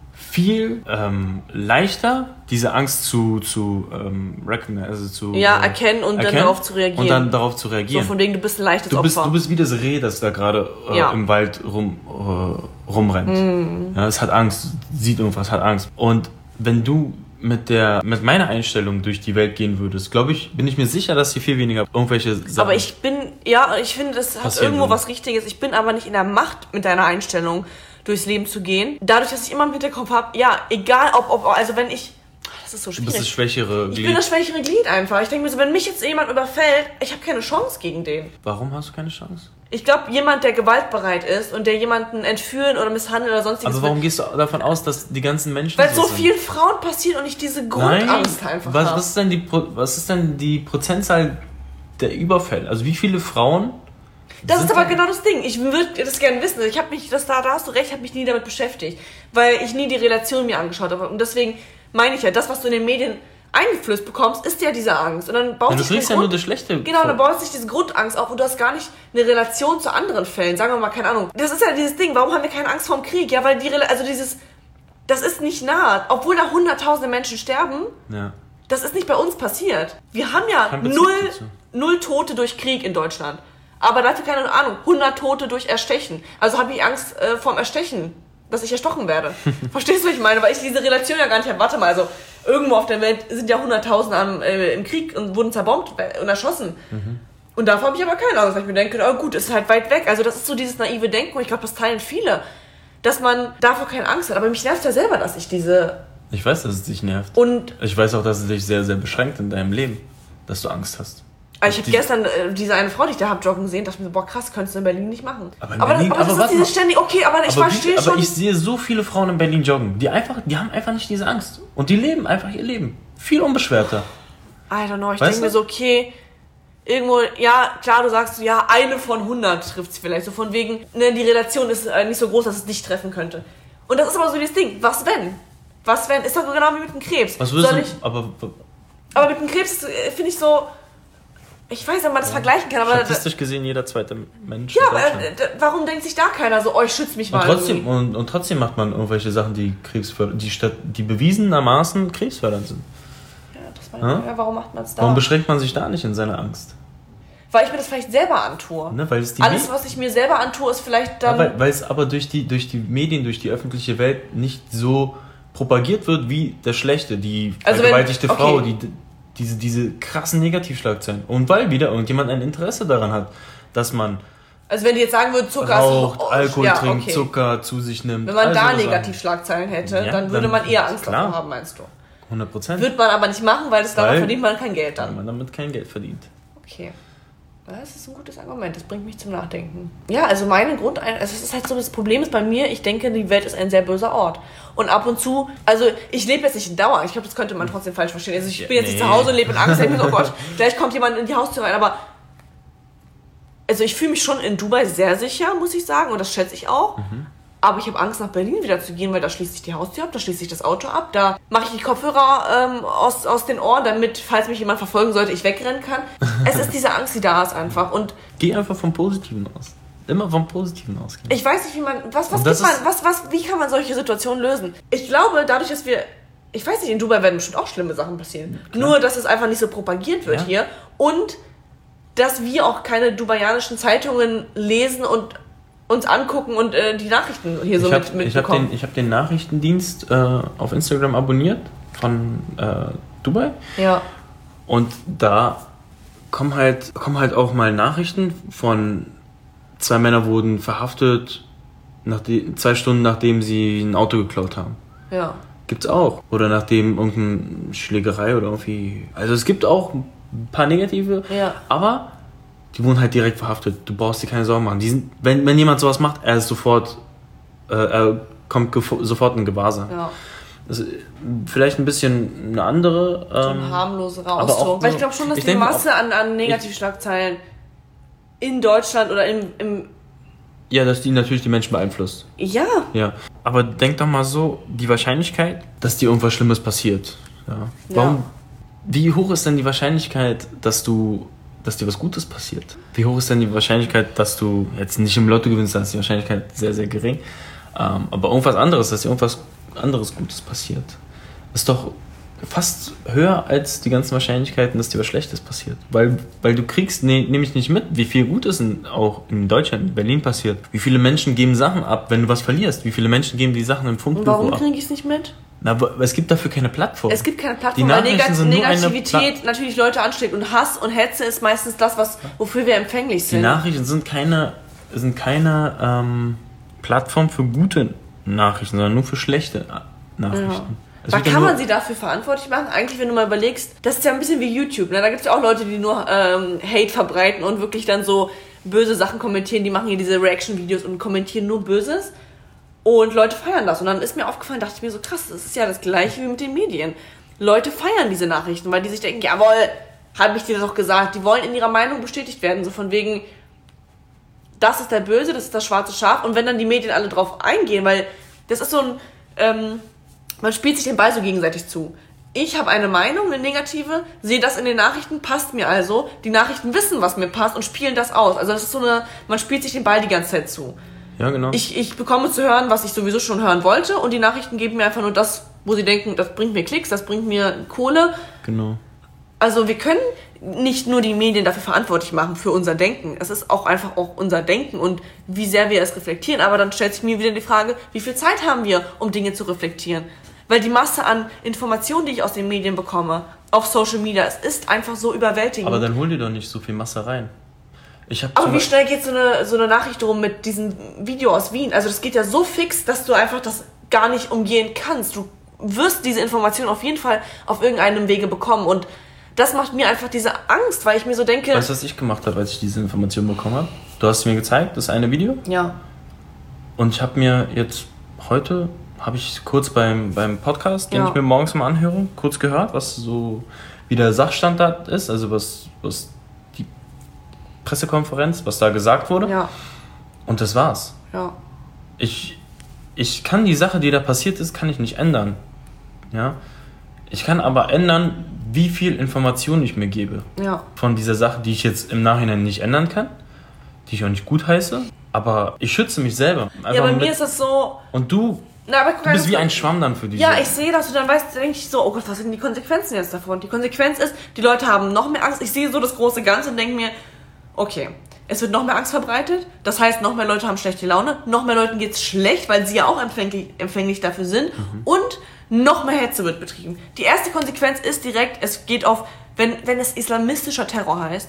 viel ähm, leichter, diese Angst zu, zu ähm, recognize, also zu ja, äh, erkennen und erkennen dann darauf zu reagieren. Und dann darauf zu reagieren. So von wegen, du bist ein leichtes du bist, Opfer. Du bist wie das Reh, das da gerade äh, ja. im Wald rum, äh, rumrennt. Mhm. Ja, es hat Angst, sieht irgendwas, hat Angst. Und wenn du mit der mit meiner Einstellung durch die Welt gehen würdest, glaube ich, bin ich mir sicher, dass hier viel weniger irgendwelche Sachen... Aber ich bin, ja, ich finde, das hat irgendwo was Richtiges. Ich bin aber nicht in der Macht, mit deiner Einstellung durchs Leben zu gehen. Dadurch, dass ich immer im Hinterkopf habe, ja, egal ob, ob, also wenn ich, das das ist so Du schwierig. bist das schwächere Glied. Ich bin das schwächere Glied einfach. Ich denke mir so, wenn mich jetzt jemand überfällt, ich habe keine Chance gegen den. Warum hast du keine Chance? Ich glaube, jemand, der gewaltbereit ist und der jemanden entführen oder misshandeln oder sonstiges... Aber warum gehst du davon aus, dass die ganzen Menschen Weil es so sind? vielen Frauen passiert und ich diese Grundangst Nein. einfach was, habe. was ist denn die Pro- Was ist denn die Prozentzahl der Überfälle? Also wie viele Frauen... Das sind ist aber denn- genau das Ding. Ich würde das gerne wissen. Ich habe mich, das da, da hast du recht, ich habe mich nie damit beschäftigt, weil ich nie die Relation mir angeschaut habe. Und deswegen meine ich ja, das, was du in den Medien eingeflößt bekommst, ist ja diese Angst. Und dann baut Ja, du sich kriegst eine ja nur Grund- das Schlechte. Genau, vor. dann baut sich diese Grundangst auf und du hast gar nicht eine Relation zu anderen Fällen. Sagen wir mal, keine Ahnung. Das ist ja dieses Ding. Warum haben wir keine Angst vor dem Krieg? Ja, weil die, Rela- also dieses, das ist nicht nah. Obwohl da hunderttausende Menschen sterben, Ja. das ist nicht bei uns passiert. Wir haben ja Kein Bezug null, dazu. null Tote durch Krieg in Deutschland. Aber dafür, keine Ahnung, hundert Tote durch Erstechen. Also habe ich Angst äh, vorm Erstechen, dass ich erstochen werde. Verstehst du, was ich meine? Weil ich diese Relation ja gar nicht habe. Warte mal, also irgendwo auf der Welt sind ja hunderttausende am, äh, im Krieg und wurden zerbombt und erschossen. Mhm. Und davor habe ich aber keine Angst, weil ich mir denke, oh gut, ist halt weit weg. Also das ist so dieses naive Denken und ich glaube, das teilen viele, dass man davor keine Angst hat. Aber mich nervt ja selber, dass ich diese... Ich weiß, dass es dich nervt. Und Ich weiß auch, dass es dich sehr, sehr beschränkt in deinem Leben, dass du Angst hast. Also ich habe Die- gestern äh, diese eine Frau, die ich da hab joggen gesehen, dachte mir so, boah krass, könntest du in Berlin nicht machen. Aber in aber, Berlin- das, aber, aber das warte ist dieses mal. ständig, okay, aber ich aber, verstehe wie, schon. aber ich sehe so viele Frauen in Berlin joggen, die einfach, die haben einfach nicht diese Angst. Und die leben einfach ihr Leben. Viel unbeschwerter. I don't know, ich Weißt denke mir du? so, okay, irgendwo, ja, klar, du sagst so, ja, eine von hundert trifft es vielleicht. So von wegen, ne, die Relation ist äh, nicht so groß, dass es dich treffen könnte. Und das ist aber so dieses Ding, was wenn? Was wenn? Ist doch genau wie mit dem Krebs. Was würdest Soll du, ich, aber aber mit dem Krebs äh, finde ich so, ich weiß nicht, ob man das vergleichen kann, aber... statistisch gesehen jeder zweite Mensch Ja, in aber Deutschland. äh, d- warum denkt sich da keiner so, oh, ich schütze mich mal Und trotzdem, irgendwie? und, und trotzdem macht man irgendwelche Sachen, die krebsfördernd, die, statt, die bewiesenermaßen krebsfördernd sind. Ja, das meine ich, Hm? ja, warum macht man es da? Warum beschränkt man sich da nicht in seiner Angst? Weil ich mir das vielleicht selber antue. Ne? Weil es die Alles, Me- was ich mir selber antue, ist vielleicht ja, dann... weil, weil es aber durch die, durch die Medien, durch die öffentliche Welt nicht so propagiert wird wie der Schlechte, die Also wenn- vergewaltigte okay. Frau, die, diese, diese krassen Negativschlagzeilen. Und weil wieder irgendjemand ein Interesse daran hat, dass man Also wenn die jetzt sagen würden, Zucker raucht, ist... oh, Alkohol ja, trinkt, okay. Zucker zu sich nimmt. Wenn man all da solche Negativschlagzeilen hätte, Ja, dann würde dann- man eher Angst klar. davor haben, meinst du? Sachen. hundert Prozent. Wird man aber nicht machen, weil das daran Weil- verdient man kein Geld Weil dann. man damit kein Geld verdient. Okay. Das ist ein gutes Argument, das bringt mich zum Nachdenken. Ja, also meine Grund... Also es ist halt so, das Problem ist bei mir, ich denke, die Welt ist ein sehr böser Ort. Und ab und zu... Also ich lebe jetzt nicht in Dauer, ich glaube, das könnte man trotzdem falsch verstehen. Also ich bin jetzt nicht Nee. zu Hause und lebe in Angst, ich denke mir so, oh Gott, gleich kommt jemand in die Haustür rein, aber... Also ich fühle mich schon in Dubai sehr sicher, muss ich sagen, und das schätze ich auch. Mhm. Aber ich habe Angst, nach Berlin wieder zu gehen, weil da schließt sich die Haustür ab, da schließt sich das Auto ab, da mache ich die Kopfhörer ähm, aus, aus den Ohren, damit, falls mich jemand verfolgen sollte, ich wegrennen kann. Es ist diese Angst, die da ist einfach. Und Geh einfach vom Positiven aus. Immer vom Positiven ausgehen. ich weiß nicht, wie man, was, was, Und das gibt man, ist- was, was, wie kann man solche Situationen lösen? Ich glaube, dadurch, dass wir, ich weiß nicht, in Dubai werden bestimmt auch schlimme Sachen passieren. Nur, dass es einfach nicht so propagiert wird Ja. hier. Und, dass wir auch keine dubaianischen Zeitungen lesen und uns angucken und äh, die Nachrichten hier so ich mit, habe hab mitbekommen. den, ich hab den Nachrichtendienst äh, auf Instagram abonniert von äh, Dubai. Ja. Und da kommen halt, kommen halt auch mal Nachrichten von zwei Männern wurden verhaftet, nachdem, zwei Stunden nachdem sie ein Auto geklaut haben. Ja. Gibt's auch. Oder nachdem irgendeine Schlägerei oder irgendwie. Also es gibt auch ein paar negative, Ja. aber die wurden halt direkt verhaftet. Du brauchst dir keine Sorgen machen. Die sind, wenn, wenn jemand sowas macht, er ist sofort, äh, er kommt gefo- sofort in Gewahrsam. Ja. Das ist vielleicht ein bisschen eine andere. Ein Ähm, harmloserer aber Ausdruck. auch Weil so- ich glaube schon, dass ich die denke Masse an, an Negativschlagzeilen in Deutschland oder im, im ja, dass die natürlich die Menschen beeinflusst. ja, Ja. Aber denk doch mal so, die Wahrscheinlichkeit, dass dir irgendwas Schlimmes passiert. Ja. Warum? Ja. Wie hoch ist denn die Wahrscheinlichkeit, dass du, dass dir was Gutes passiert? Wie hoch ist denn die Wahrscheinlichkeit, dass du jetzt nicht im Lotto gewinnst? Da ist die Wahrscheinlichkeit sehr, sehr gering. Ähm, aber irgendwas anderes, dass dir irgendwas anderes Gutes passiert, ist doch fast höher als die ganzen Wahrscheinlichkeiten, dass dir was Schlechtes passiert. Weil, weil du kriegst ne, nämlich nicht mit, wie viel Gutes in, auch in Deutschland, in Berlin passiert. Wie viele Menschen geben Sachen ab, wenn du was verlierst? Wie viele Menschen geben die Sachen im und Funkbüro warum ab? kriege ich es nicht mit? Na, aber es gibt dafür keine Plattform. Es gibt keine Die Plattform, weil Nachrichten Negat sind nur eine Negativität natürlich Leute ansteckt und Hass und Hetze ist meistens das, was, wofür wir empfänglich Die sind. Nachrichten sind keine, sind keine ähm, Plattform für gute Nachrichten, sondern nur für schlechte Nachrichten. Es Aber wird ja kann nur- man sie dafür verantwortlich machen? Eigentlich, wenn du mal überlegst, das ist ja ein bisschen wie YouTube. Ne? Da gibt es ja auch Leute, die nur ähm, Hate verbreiten und wirklich dann so böse Sachen kommentieren. Die machen hier diese Reaction-Videos und kommentieren nur Böses. Und Leute feiern das. Und dann ist mir aufgefallen, dachte ich mir so, krass, das ist ja das Gleiche wie mit den Medien. Leute feiern diese Nachrichten, weil die sich denken, jawohl, habe ich dir doch gesagt. Die wollen in ihrer Meinung bestätigt werden. So von wegen, das ist der Böse, das ist das schwarze Schaf. Und wenn dann die Medien alle drauf eingehen, weil das ist so ein... Ähm, man spielt sich den Ball so gegenseitig zu. Ich habe eine Meinung, eine negative, sehe das in den Nachrichten, passt mir also. Die Nachrichten wissen, was mir passt und spielen das aus. Also das ist so eine, man spielt sich den Ball die ganze Zeit zu. Ja, genau. Ich, ich bekomme zu hören, was ich sowieso schon hören wollte und die Nachrichten geben mir einfach nur das, wo sie denken, das bringt mir Klicks, das bringt mir Kohle. Genau. Also wir können nicht nur die Medien dafür verantwortlich machen, für unser Denken. Es ist auch einfach auch unser Denken und wie sehr wir es reflektieren. Aber dann stellt sich mir wieder die Frage, wie viel Zeit haben wir, um Dinge zu reflektieren? Weil die Masse an Informationen, die ich aus den Medien bekomme, auf Social Media, es ist einfach so überwältigend. Aber dann hol dir doch nicht so viel Masse rein. Ich hab Aber zum wie Be- schnell geht so eine, so eine Nachricht rum mit diesem Video aus Wien? Also das geht ja so fix, dass du einfach das gar nicht umgehen kannst. Du wirst diese Information auf jeden Fall auf irgendeinem Wege bekommen. Und das macht mir einfach diese Angst, weil ich mir so denke... Weißt du, was ich gemacht habe, als ich diese Information bekommen habe? Du hast mir gezeigt, das eine Video. Ja. Und ich habe mir jetzt heute, habe ich kurz beim, beim Podcast, den Ja. ich mir morgens mal anhöre, kurz gehört, was so, wie der Sachstand da ist, also was, was die Pressekonferenz, was da gesagt wurde. Ja. Und das war's. Ja. Ich, ich kann die Sache, die da passiert ist, kann ich nicht ändern. Ja? Ich kann aber ändern, wie viel Information ich mir gebe. Ja. Von dieser Sache, die ich jetzt im Nachhinein nicht ändern kann, die ich auch nicht gutheiße, aber ich schütze mich selber. Einfach Ja, bei mit- mir ist das so... Und du, Na, aber guck du mal, bist das- wie ein Schwamm dann für diese... Ja, ich sehe das und dann weißt du, denke ich so, oh Gott, was sind die Konsequenzen jetzt davon? Die Konsequenz ist, die Leute haben noch mehr Angst. Ich sehe so das große Ganze und denke mir, okay, es wird noch mehr Angst verbreitet. Das heißt, noch mehr Leute haben schlechte Laune. Noch mehr Leuten geht's schlecht, weil sie ja auch empfänglich, empfänglich dafür sind. Mhm. Und noch mehr Hetze wird betrieben. Die erste Konsequenz ist direkt, es geht auf, wenn, wenn es islamistischer Terror heißt,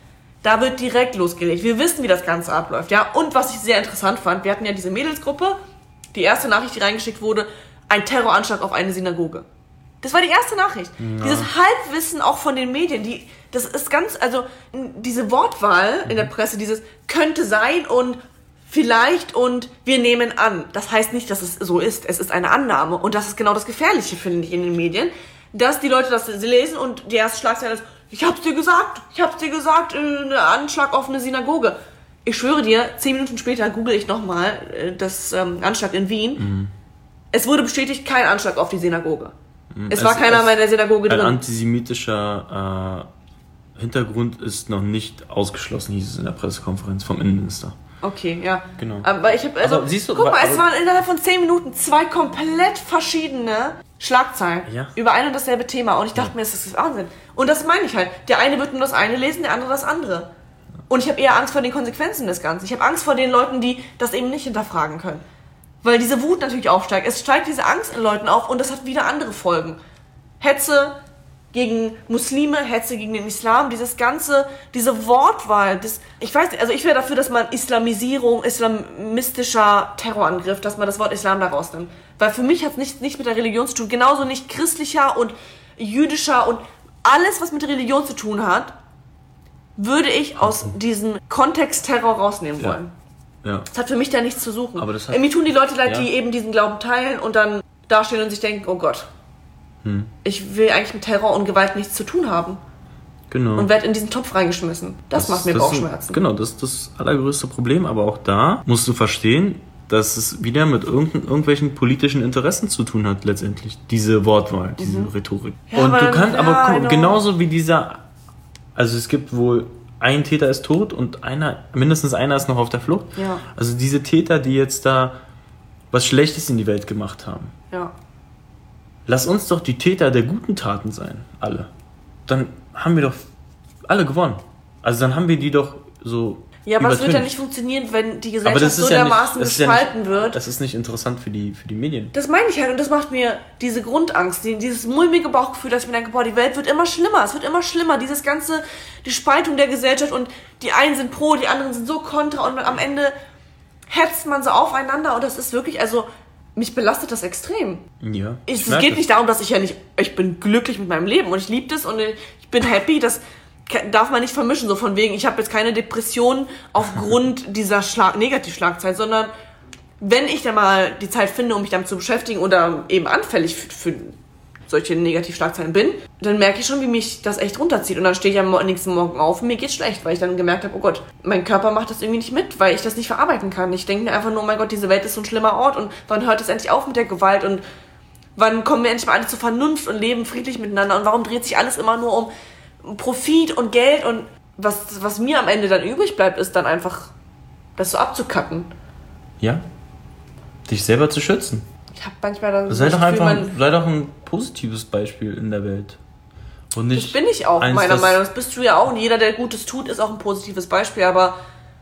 da wird direkt losgelegt. Wir wissen, wie das Ganze abläuft, ja. Und was ich sehr interessant fand, wir hatten ja diese Mädelsgruppe, die erste Nachricht, die reingeschickt wurde, ein Terroranschlag auf eine Synagoge. Das war die erste Nachricht. Ja. Dieses Halbwissen auch von den Medien, die, das ist ganz, also diese Wortwahl in der Presse, dieses könnte sein und vielleicht und wir nehmen an. Das heißt nicht, dass es so ist. Es ist eine Annahme. Und das ist genau das Gefährliche, finde ich, in den Medien, dass die Leute das lesen und die erste Schlagzeile ist, ich hab's dir gesagt, ich hab's dir gesagt, ein Anschlag auf eine Synagoge. Ich schwöre dir, zehn Minuten später google ich nochmal das ähm, Anschlag in Wien. Mhm. Es wurde bestätigt, kein Anschlag auf die Synagoge. Mhm. Es, es war keiner mehr in der Synagoge ein drin. Ein antisemitischer äh, Hintergrund ist noch nicht ausgeschlossen, hieß es in der Pressekonferenz vom Innenminister. Okay, ja. Genau. Aber ich habe also, aber siehst du, guck mal, aber, es waren innerhalb von zehn Minuten zwei komplett verschiedene Schlagzeilen ja. über ein und dasselbe Thema. Und ich dachte ja. mir, das ist Wahnsinn. Und das meine ich halt. Der eine wird nur das eine lesen, der andere das andere. Und ich habe eher Angst vor den Konsequenzen des Ganzen. Ich habe Angst vor den Leuten, die das eben nicht hinterfragen können. Weil diese Wut natürlich aufsteigt. Es steigt diese Angst in Leuten auf und das hat wieder andere Folgen. Hetze gegen Muslime, Hetze gegen den Islam, dieses ganze, diese Wortwahl, das, ich weiß nicht, also ich wäre dafür, dass man Islamisierung, islamistischer Terrorangriff, dass man das Wort Islam da rausnimmt. Weil für mich hat es nichts nicht mit der Religion zu tun, genauso nicht christlicher und jüdischer und alles, was mit der Religion zu tun hat, würde ich aus diesem Kontext Terror rausnehmen ja. wollen. Ja. Das hat für mich da nichts zu suchen. Aber das hat, Mir tun die Leute leid, ja. die eben diesen Glauben teilen und dann dastehen und sich denken, oh Gott, hm. ich will eigentlich mit Terror und Gewalt nichts zu tun haben. Genau. Und werde in diesen Topf reingeschmissen. Das, das macht mir das Bauchschmerzen. Ist, genau, das ist das allergrößte Problem. Aber auch da musst du verstehen, dass es wieder mit irgendwelchen politischen Interessen zu tun hat, letztendlich. Diese Wortwahl, mhm. diese Rhetorik. Ja, und aber du kannst, ja, aber genau. genauso wie dieser, also es gibt wohl, ein Täter ist tot und einer, mindestens einer ist noch auf der Flucht. Ja. Also diese Täter, die jetzt da was Schlechtes in die Welt gemacht haben. Ja. Lass uns doch die Täter der guten Taten sein, alle. Dann haben wir doch alle gewonnen. Also dann haben wir die doch so. Ja, aber das wird ja nicht funktionieren, wenn die aber Gesellschaft das ist so ja dermaßen nicht, das gespalten ja nicht, wird. Das ist nicht interessant für die, für die Medien. Das meine ich halt und das macht mir diese Grundangst, die, dieses mulmige Bauchgefühl, dass ich mir denke, boah, die Welt wird immer schlimmer, es wird immer schlimmer, dieses ganze, die Spaltung der Gesellschaft und die einen sind pro, die anderen sind so kontra und am Ende hetzt man so aufeinander und das ist wirklich, also mich belastet das extrem. Ja. Es geht das. nicht darum, dass ich ja nicht, ich bin glücklich mit meinem Leben und ich liebe das und ich bin happy, das darf man nicht vermischen, so von wegen, ich habe jetzt keine Depression aufgrund dieser Schlag- Negativschlagzeit, sondern wenn ich dann mal die Zeit finde, um mich damit zu beschäftigen oder eben anfällig für, für solche Negativschlagzeilen bin, dann merke ich schon, wie mich das echt runterzieht. Und dann stehe ich am nächsten Morgen auf und mir geht's schlecht, weil ich dann gemerkt habe, oh Gott, mein Körper macht das irgendwie nicht mit, weil ich das nicht verarbeiten kann. Ich denke mir einfach nur, oh mein Gott, diese Welt ist so ein schlimmer Ort und wann hört es endlich auf mit der Gewalt und wann kommen wir endlich mal alle zur Vernunft und leben friedlich miteinander und warum dreht sich alles immer nur um Profit und Geld und was, was mir am Ende dann übrig bleibt, ist dann einfach das so abzukacken. Ja, dich selber zu schützen. Ich habe manchmal dann sei doch einfach ein, sei doch ein positives Beispiel in der Welt. Und nicht das bin ich auch, eins, meiner Meinung nach. Das bist du ja auch. Und jeder, der Gutes tut, ist auch ein positives Beispiel. Aber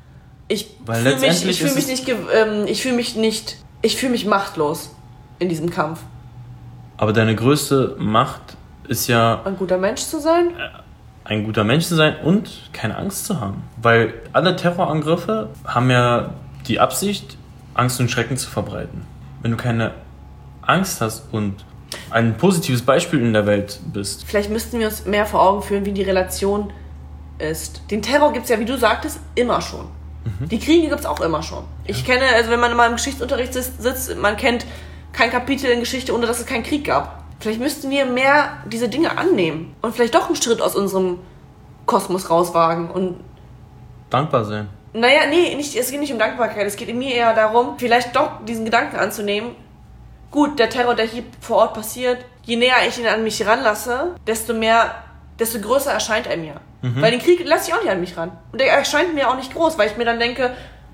ich fühle mich, ich fühle mich nicht, ähm, ich fühle mich nicht, ich fühle mich machtlos in diesem Kampf. Aber deine größte Macht ist ja ein guter Mensch zu sein. Ein guter Mensch zu sein und keine Angst zu haben. Weil alle Terrorangriffe haben ja die Absicht, Angst und Schrecken zu verbreiten. Wenn du keine Angst hast und ein positives Beispiel in der Welt bist. Vielleicht müssten wir uns mehr vor Augen führen, wie die Relation ist. Den Terror gibt es ja, wie du sagtest, immer schon. Mhm. Die Kriege gibt es auch immer schon. Ich ja. kenne, also wenn man mal im Geschichtsunterricht sitzt, man kennt kein Kapitel in Geschichte, ohne dass es keinen Krieg gab. Vielleicht müssten wir mehr diese Dinge annehmen und vielleicht doch einen Schritt aus unserem Kosmos rauswagen und dankbar sein. Naja, nee, nicht, es geht nicht um Dankbarkeit, es geht in mir eher darum, vielleicht doch diesen Gedanken anzunehmen. Gut, der Terror, der hier vor Ort passiert, je näher ich ihn an mich ranlasse, desto mehr, desto größer erscheint er mir. Mhm. Weil den Krieg lasse ich auch nicht an mich ran. Und der erscheint mir auch nicht groß, weil ich mir dann denke,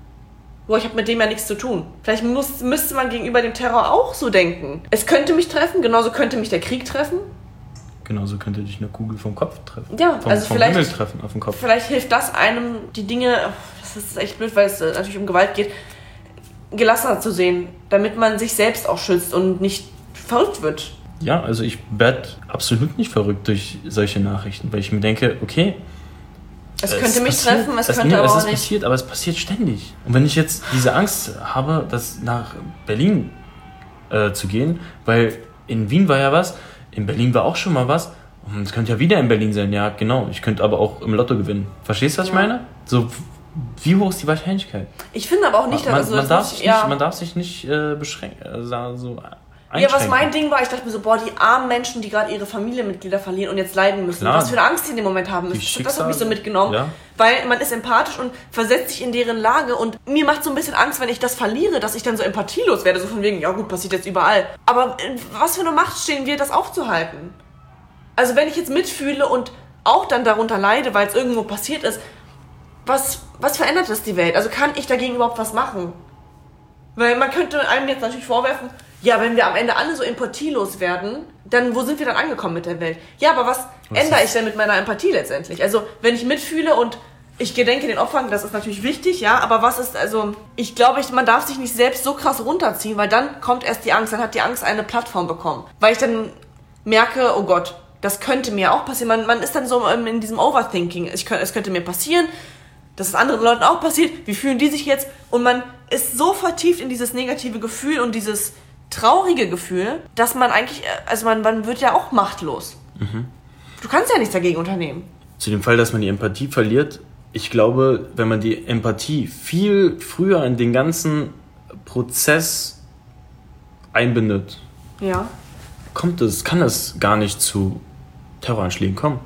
boah, ich habe mit dem ja nichts zu tun. Vielleicht muss, müsste man gegenüber dem Terror auch so denken. Es könnte mich treffen, genauso könnte mich der Krieg treffen. Genauso könnte dich eine Kugel vom Kopf treffen. Ja, vom, also vom vielleicht, Himmel treffen auf den Kopf. Vielleicht hilft das einem, die Dinge, das ist echt blöd, weil es natürlich um Gewalt geht, gelassener zu sehen, damit man sich selbst auch schützt und nicht verrückt wird. Ja, also ich werde absolut nicht verrückt durch solche Nachrichten, weil ich mir denke, okay, es könnte es mich passiert, treffen, es, es könnte nee, aber es auch ist nicht. Passiert, aber es passiert ständig. Und wenn ich jetzt diese Angst habe, das nach Berlin äh, zu gehen, weil in Wien war ja was, in Berlin war auch schon mal was, und es könnte ja wieder in Berlin sein, ja genau, ich könnte aber auch im Lotto gewinnen. Verstehst du, was ja. ich meine? So, wie hoch ist die Wahrscheinlichkeit? Ich finde aber auch nicht, man, also, man, darf, sich ich, ja. nicht man darf sich nicht äh, beschränken, also so ja, was mein Ding war, ich dachte mir so, boah, die armen Menschen, die gerade ihre Familienmitglieder verlieren und jetzt leiden müssen. Klar. Was für eine Angst sie in dem Moment haben müssen. Das, das hat mich so mitgenommen. Ja. Weil man ist empathisch und versetzt sich in deren Lage und mir macht so ein bisschen Angst, wenn ich das verliere, dass ich dann so empathielos werde. So von wegen, ja gut, passiert jetzt überall. Aber was für eine Macht stehen wir, das aufzuhalten? Also wenn ich jetzt mitfühle und auch dann darunter leide, weil es irgendwo passiert ist, was, was verändert das die Welt? Also kann ich dagegen überhaupt was machen? Weil man könnte einem jetzt natürlich vorwerfen, ja, wenn wir am Ende alle so empathielos werden, dann wo sind wir dann angekommen mit der Welt? Ja, aber was, was ändere ich denn mit meiner Empathie letztendlich? Also, wenn ich mitfühle und ich gedenke den Opfern, das ist natürlich wichtig, ja, aber was ist, also, ich glaube, ich, man darf sich nicht selbst so krass runterziehen, weil dann kommt erst die Angst, dann hat die Angst eine Plattform bekommen. Weil ich dann merke, oh Gott, das könnte mir auch passieren. Man, man ist dann so in diesem Overthinking. Ich, es könnte mir passieren, dass es anderen Leuten auch passiert. Wie fühlen die sich jetzt? Und man ist so vertieft in dieses negative Gefühl und dieses traurige Gefühl, dass man eigentlich, also man, man wird ja auch machtlos. Mhm. Du kannst ja nichts dagegen unternehmen. Zu dem Fall, dass man die Empathie verliert, ich glaube, wenn man die Empathie viel früher in den ganzen Prozess einbindet, ja. kommt es, kann es gar nicht zu Terroranschlägen kommen.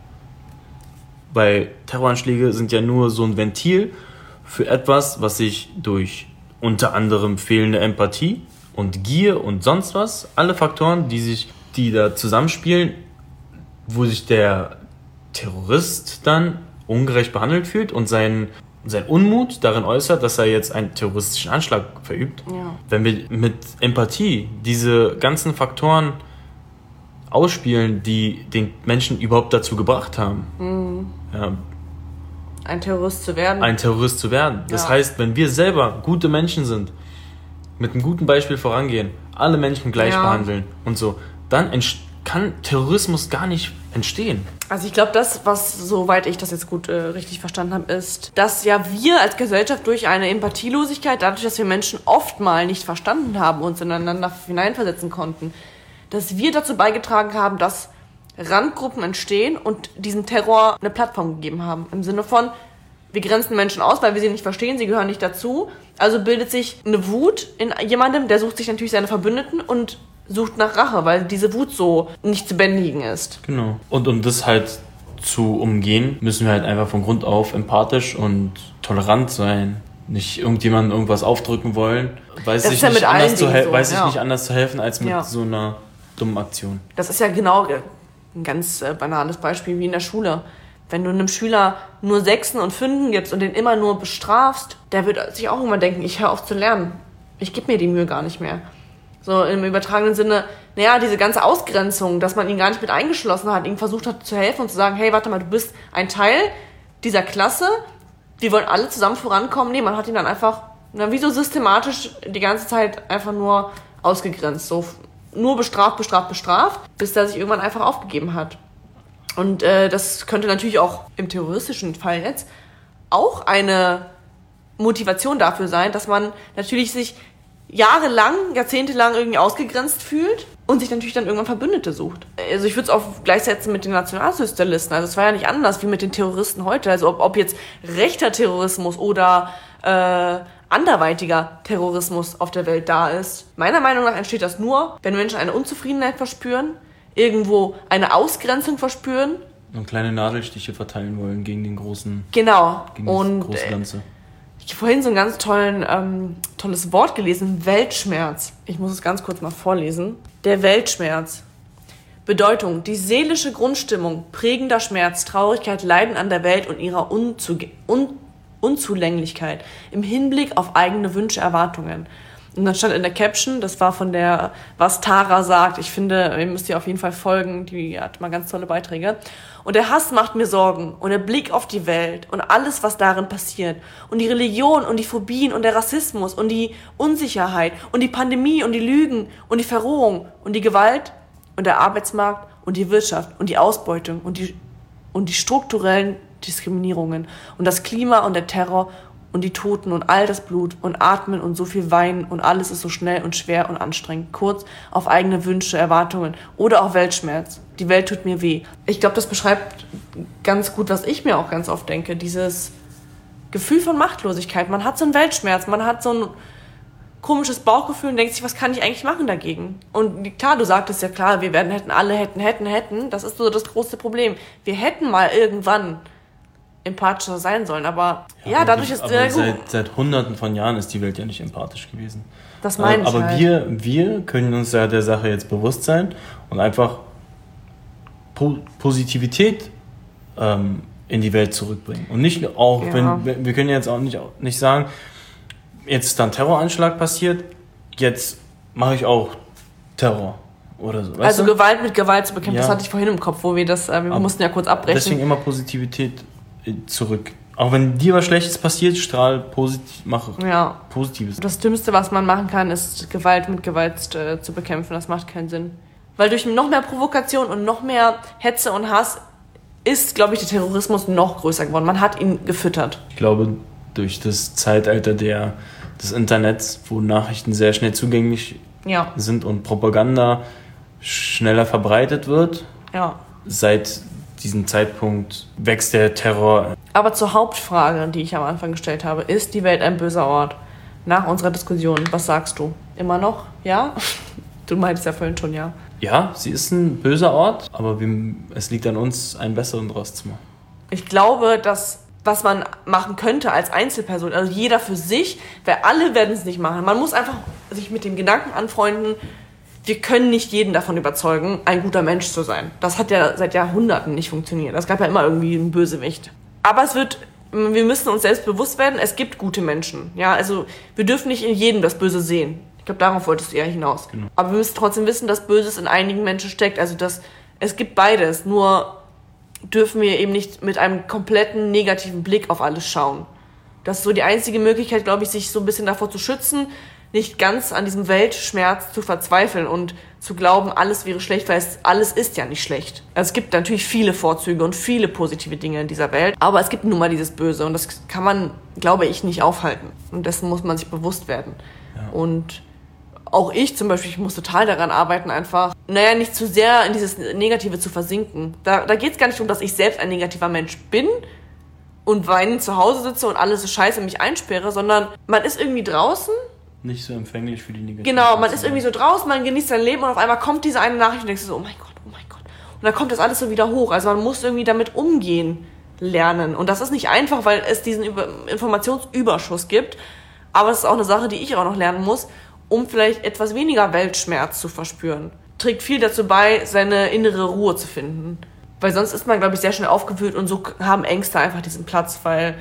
Weil Terroranschläge sind ja nur so ein Ventil für etwas, was sich durch unter anderem fehlende Empathie und Gier und sonst was, alle Faktoren, die sich, die da zusammenspielen, wo sich der Terrorist dann ungerecht behandelt fühlt und sein, sein Unmut darin äußert, dass er jetzt einen terroristischen Anschlag verübt. Ja. Wenn wir mit Empathie diese ganzen Faktoren ausspielen, die den Menschen überhaupt dazu gebracht haben, mhm. ja, ein Terrorist zu werden. Ein Terrorist zu werden. Das ja. heißt, wenn wir selber gute Menschen sind, mit einem guten Beispiel vorangehen, alle Menschen gleich ja. behandeln und so, dann kann Terrorismus gar nicht entstehen. Also ich glaube, das, was, soweit ich das jetzt gut äh, richtig verstanden habe, ist, dass ja wir als Gesellschaft durch eine Empathielosigkeit, dadurch, dass wir Menschen oft mal nicht verstanden haben, uns ineinander hineinversetzen konnten, dass wir dazu beigetragen haben, dass Randgruppen entstehen und diesem Terror eine Plattform gegeben haben. Im Sinne von, wir grenzen Menschen aus, weil wir sie nicht verstehen, sie gehören nicht dazu. Also bildet sich eine Wut in jemandem, der sucht sich natürlich seine Verbündeten und sucht nach Rache, weil diese Wut so nicht zu bändigen ist. Genau. Und um das halt zu umgehen, müssen wir halt einfach von Grund auf empathisch und tolerant sein. Nicht irgendjemandem irgendwas aufdrücken wollen, weiß sich ja nicht, anders zu hel- so, weiß ja. nicht anders zu helfen als mit ja. so einer dummen Aktion. Das ist ja genau ein ganz äh, banales Beispiel wie in der Schule. Wenn du einem Schüler nur Sechsen und Fünfen gibst und den immer nur bestrafst, der wird sich auch immer denken, ich höre auf zu lernen. Ich gebe mir die Mühe gar nicht mehr. So im übertragenen Sinne, naja, diese ganze Ausgrenzung, dass man ihn gar nicht mit eingeschlossen hat, ihm versucht hat zu helfen und zu sagen, hey, warte mal, du bist ein Teil dieser Klasse, wir wollen alle zusammen vorankommen. Nee, man hat ihn dann einfach, na, wie so systematisch die ganze Zeit einfach nur ausgegrenzt. So nur bestraft, bestraft, bestraft, bis er sich irgendwann einfach aufgegeben hat. Und äh, das könnte natürlich auch im terroristischen Fall jetzt auch eine Motivation dafür sein, dass man natürlich sich jahrelang, jahrzehntelang irgendwie ausgegrenzt fühlt und sich natürlich dann irgendwann Verbündete sucht. Also ich würde es auch gleichsetzen mit den Nationalsozialisten. Also es war ja nicht anders wie mit den Terroristen heute. Also ob, ob jetzt rechter Terrorismus oder äh, anderweitiger Terrorismus auf der Welt da ist. Meiner Meinung nach entsteht das nur, wenn Menschen eine Unzufriedenheit verspüren, irgendwo eine Ausgrenzung verspüren. Und kleine Nadelstiche verteilen wollen gegen den großen... Genau. Gegen das und, große Ganze. Ich habe vorhin so ein ganz tollen, ähm, tolles Wort gelesen, Weltschmerz. Ich muss es ganz kurz mal vorlesen. Der Weltschmerz. Bedeutung, die seelische Grundstimmung, prägender Schmerz, Traurigkeit, Leiden an der Welt und ihrer Unzuge- Un- Unzulänglichkeit im Hinblick auf eigene Wünsche, Erwartungen. Und dann stand in der Caption, das war von der, was Tara sagt. Ich finde, ihr müsst ihr auf jeden Fall folgen, die hat mal ganz tolle Beiträge. Und der Hass macht mir Sorgen und der Blick auf die Welt und alles, was darin passiert. Und die Religion und die Phobien und der Rassismus und die Unsicherheit und die Pandemie und die Lügen und die Verrohung und die Gewalt und der Arbeitsmarkt und die Wirtschaft und die Ausbeutung und die, und die strukturellen Diskriminierungen und das Klima und der Terror und die Toten und all das Blut und Atmen und so viel Weinen und alles ist so schnell und schwer und anstrengend. Kurz auf eigene Wünsche, Erwartungen oder auch Weltschmerz. Die Welt tut mir weh. Ich glaube, das beschreibt ganz gut, was ich mir auch ganz oft denke. Dieses Gefühl von Machtlosigkeit. Man hat so einen Weltschmerz, man hat so ein komisches Bauchgefühl und denkt sich, was kann ich eigentlich machen dagegen? Und klar, du sagtest ja klar, wir werden hätten alle, hätten, hätten, hätten. Das ist so das große Problem. Wir hätten mal irgendwann empathischer sein sollen, aber ja, ja dadurch ist aber seit, seit hunderten von Jahren ist die Welt ja nicht empathisch gewesen. Das meine ich Aber halt. wir, wir können uns ja der Sache jetzt bewusst sein und einfach po- Positivität ähm, in die Welt zurückbringen. Und nicht auch, Ja. wenn wir können jetzt auch nicht, nicht sagen, jetzt ist da ein Terroranschlag passiert, jetzt mache ich auch Terror oder so. Weißt Also du? Gewalt mit Gewalt zu bekämpfen, Ja. das hatte ich vorhin im Kopf, wo wir das, äh, wir Aber mussten ja kurz abbrechen. Deswegen immer Positivität zurück. Auch wenn dir was Schlechtes passiert, strahl positiv, mach Ja. Positives. Das Dümmste, was man machen kann, ist Gewalt mit Gewalt äh, zu bekämpfen. Das macht keinen Sinn. Weil durch noch mehr Provokation und noch mehr Hetze und Hass ist, glaube ich, der Terrorismus noch größer geworden. Man hat ihn gefüttert. Ich glaube, durch das Zeitalter der, des Internets, wo Nachrichten sehr schnell zugänglich Ja. sind und Propaganda schneller verbreitet wird, Ja. seit diesem Zeitpunkt wächst der Terror. Aber zur Hauptfrage, die ich am Anfang gestellt habe, ist die Welt ein böser Ort? Nach unserer Diskussion, was sagst du? Immer noch? Ja? Du meintest ja vorhin schon ja. Ja, sie ist ein böser Ort, aber wir, es liegt an uns, einen besseren draus zu machen. Ich glaube, dass was man machen könnte als Einzelperson, also jeder für sich, weil alle werden es nicht machen. Man muss einfach sich mit dem Gedanken anfreunden, wir können nicht jeden davon überzeugen, ein guter Mensch zu sein. Das hat ja seit Jahrhunderten nicht funktioniert. Es gab ja immer irgendwie einen Bösewicht. Aber es wird, wir müssen uns selbst bewusst werden, es gibt gute Menschen. Ja, also wir dürfen nicht in jedem das Böse sehen. Ich glaube, darauf wolltest du ja hinaus. Genau. Aber wir müssen trotzdem wissen, dass Böses in einigen Menschen steckt. Also dass es gibt beides. Nur dürfen wir eben nicht mit einem kompletten negativen Blick auf alles schauen. Das ist so die einzige Möglichkeit, glaube ich, sich so ein bisschen davor zu schützen, nicht ganz an diesem Weltschmerz zu verzweifeln und zu glauben, alles wäre schlecht, weil es, alles ist ja nicht schlecht. Also es gibt natürlich viele Vorzüge und viele positive Dinge in dieser Welt, aber es gibt nun mal dieses Böse und das kann man, glaube ich, nicht aufhalten. Und dessen muss man sich bewusst werden. Ja. Und auch ich zum Beispiel, ich muss total daran arbeiten, einfach, naja, nicht zu sehr in dieses Negative zu versinken. Da, da geht es gar nicht darum, dass ich selbst ein negativer Mensch bin und weinend zu Hause sitze und alles ist scheiße, mich einsperre, sondern man ist irgendwie draußen. Nicht so empfänglich für die Negativen. Genau, man ist irgendwie so draußen, man genießt sein Leben und auf einmal kommt diese eine Nachricht und denkst du so, oh mein Gott, oh mein Gott. Und dann kommt das alles so wieder hoch. Also man muss irgendwie damit umgehen lernen. Und das ist nicht einfach, weil es diesen Informationsüberschuss gibt. Aber es ist auch eine Sache, die ich auch noch lernen muss, um vielleicht etwas weniger Weltschmerz zu verspüren. Trägt viel dazu bei, seine innere Ruhe zu finden. Weil sonst ist man, glaube ich, sehr schnell aufgewühlt und so haben Ängste einfach diesen Platz, weil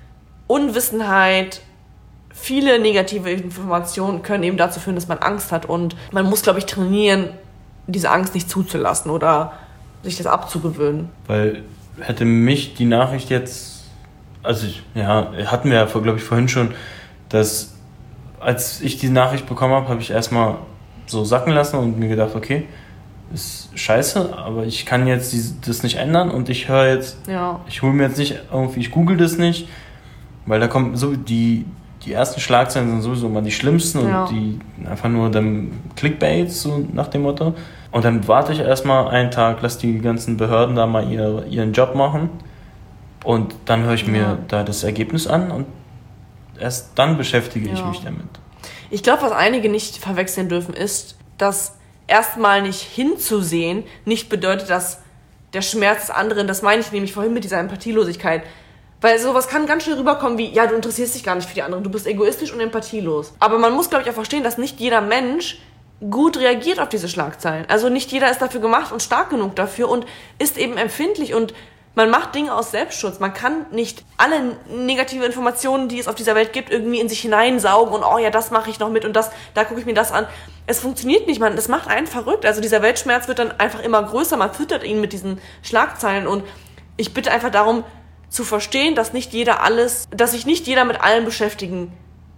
Unwissenheit, viele negative Informationen können eben dazu führen, dass man Angst hat und man muss, glaube ich, trainieren, diese Angst nicht zuzulassen oder sich das abzugewöhnen. Weil hätte mich die Nachricht jetzt, also ich, ja, hatten wir ja, glaube ich, vorhin schon, dass als ich die Nachricht bekommen habe, habe ich erstmal so sacken lassen und mir gedacht, okay, ist scheiße, aber ich kann jetzt die, das nicht ändern und ich höre jetzt, ja. ich hole mir jetzt nicht irgendwie, ich google das nicht, weil da kommt so die Die ersten Schlagzeilen sind sowieso immer die schlimmsten ja. und die einfach nur dann Clickbait, so nach dem Motto. Und dann warte ich erstmal einen Tag, lass die ganzen Behörden da mal ihr, ihren Job machen und dann höre ich mir ja. da das Ergebnis an und erst dann beschäftige ja. ich mich damit. Ich glaube, was einige nicht verwechseln dürfen, ist, dass erstmal nicht hinzusehen nicht bedeutet, dass der Schmerz des anderen, das meine ich nämlich vorhin mit dieser Empathielosigkeit, weil sowas kann ganz schnell rüberkommen wie, ja, du interessierst dich gar nicht für die anderen, du bist egoistisch und empathielos. Aber man muss, glaube ich, auch verstehen, dass nicht jeder Mensch gut reagiert auf diese Schlagzeilen. Also nicht jeder ist dafür gemacht und stark genug dafür und ist eben empfindlich und man macht Dinge aus Selbstschutz. Man kann nicht alle negative Informationen, die es auf dieser Welt gibt, irgendwie in sich hineinsaugen und, oh ja, das mache ich noch mit und das, da gucke ich mir das an. Es funktioniert nicht, man, das macht einen verrückt. Also dieser Weltschmerz wird dann einfach immer größer, man füttert ihn mit diesen Schlagzeilen und ich bitte einfach darum, zu verstehen, dass nicht jeder alles, dass sich nicht jeder mit allem beschäftigen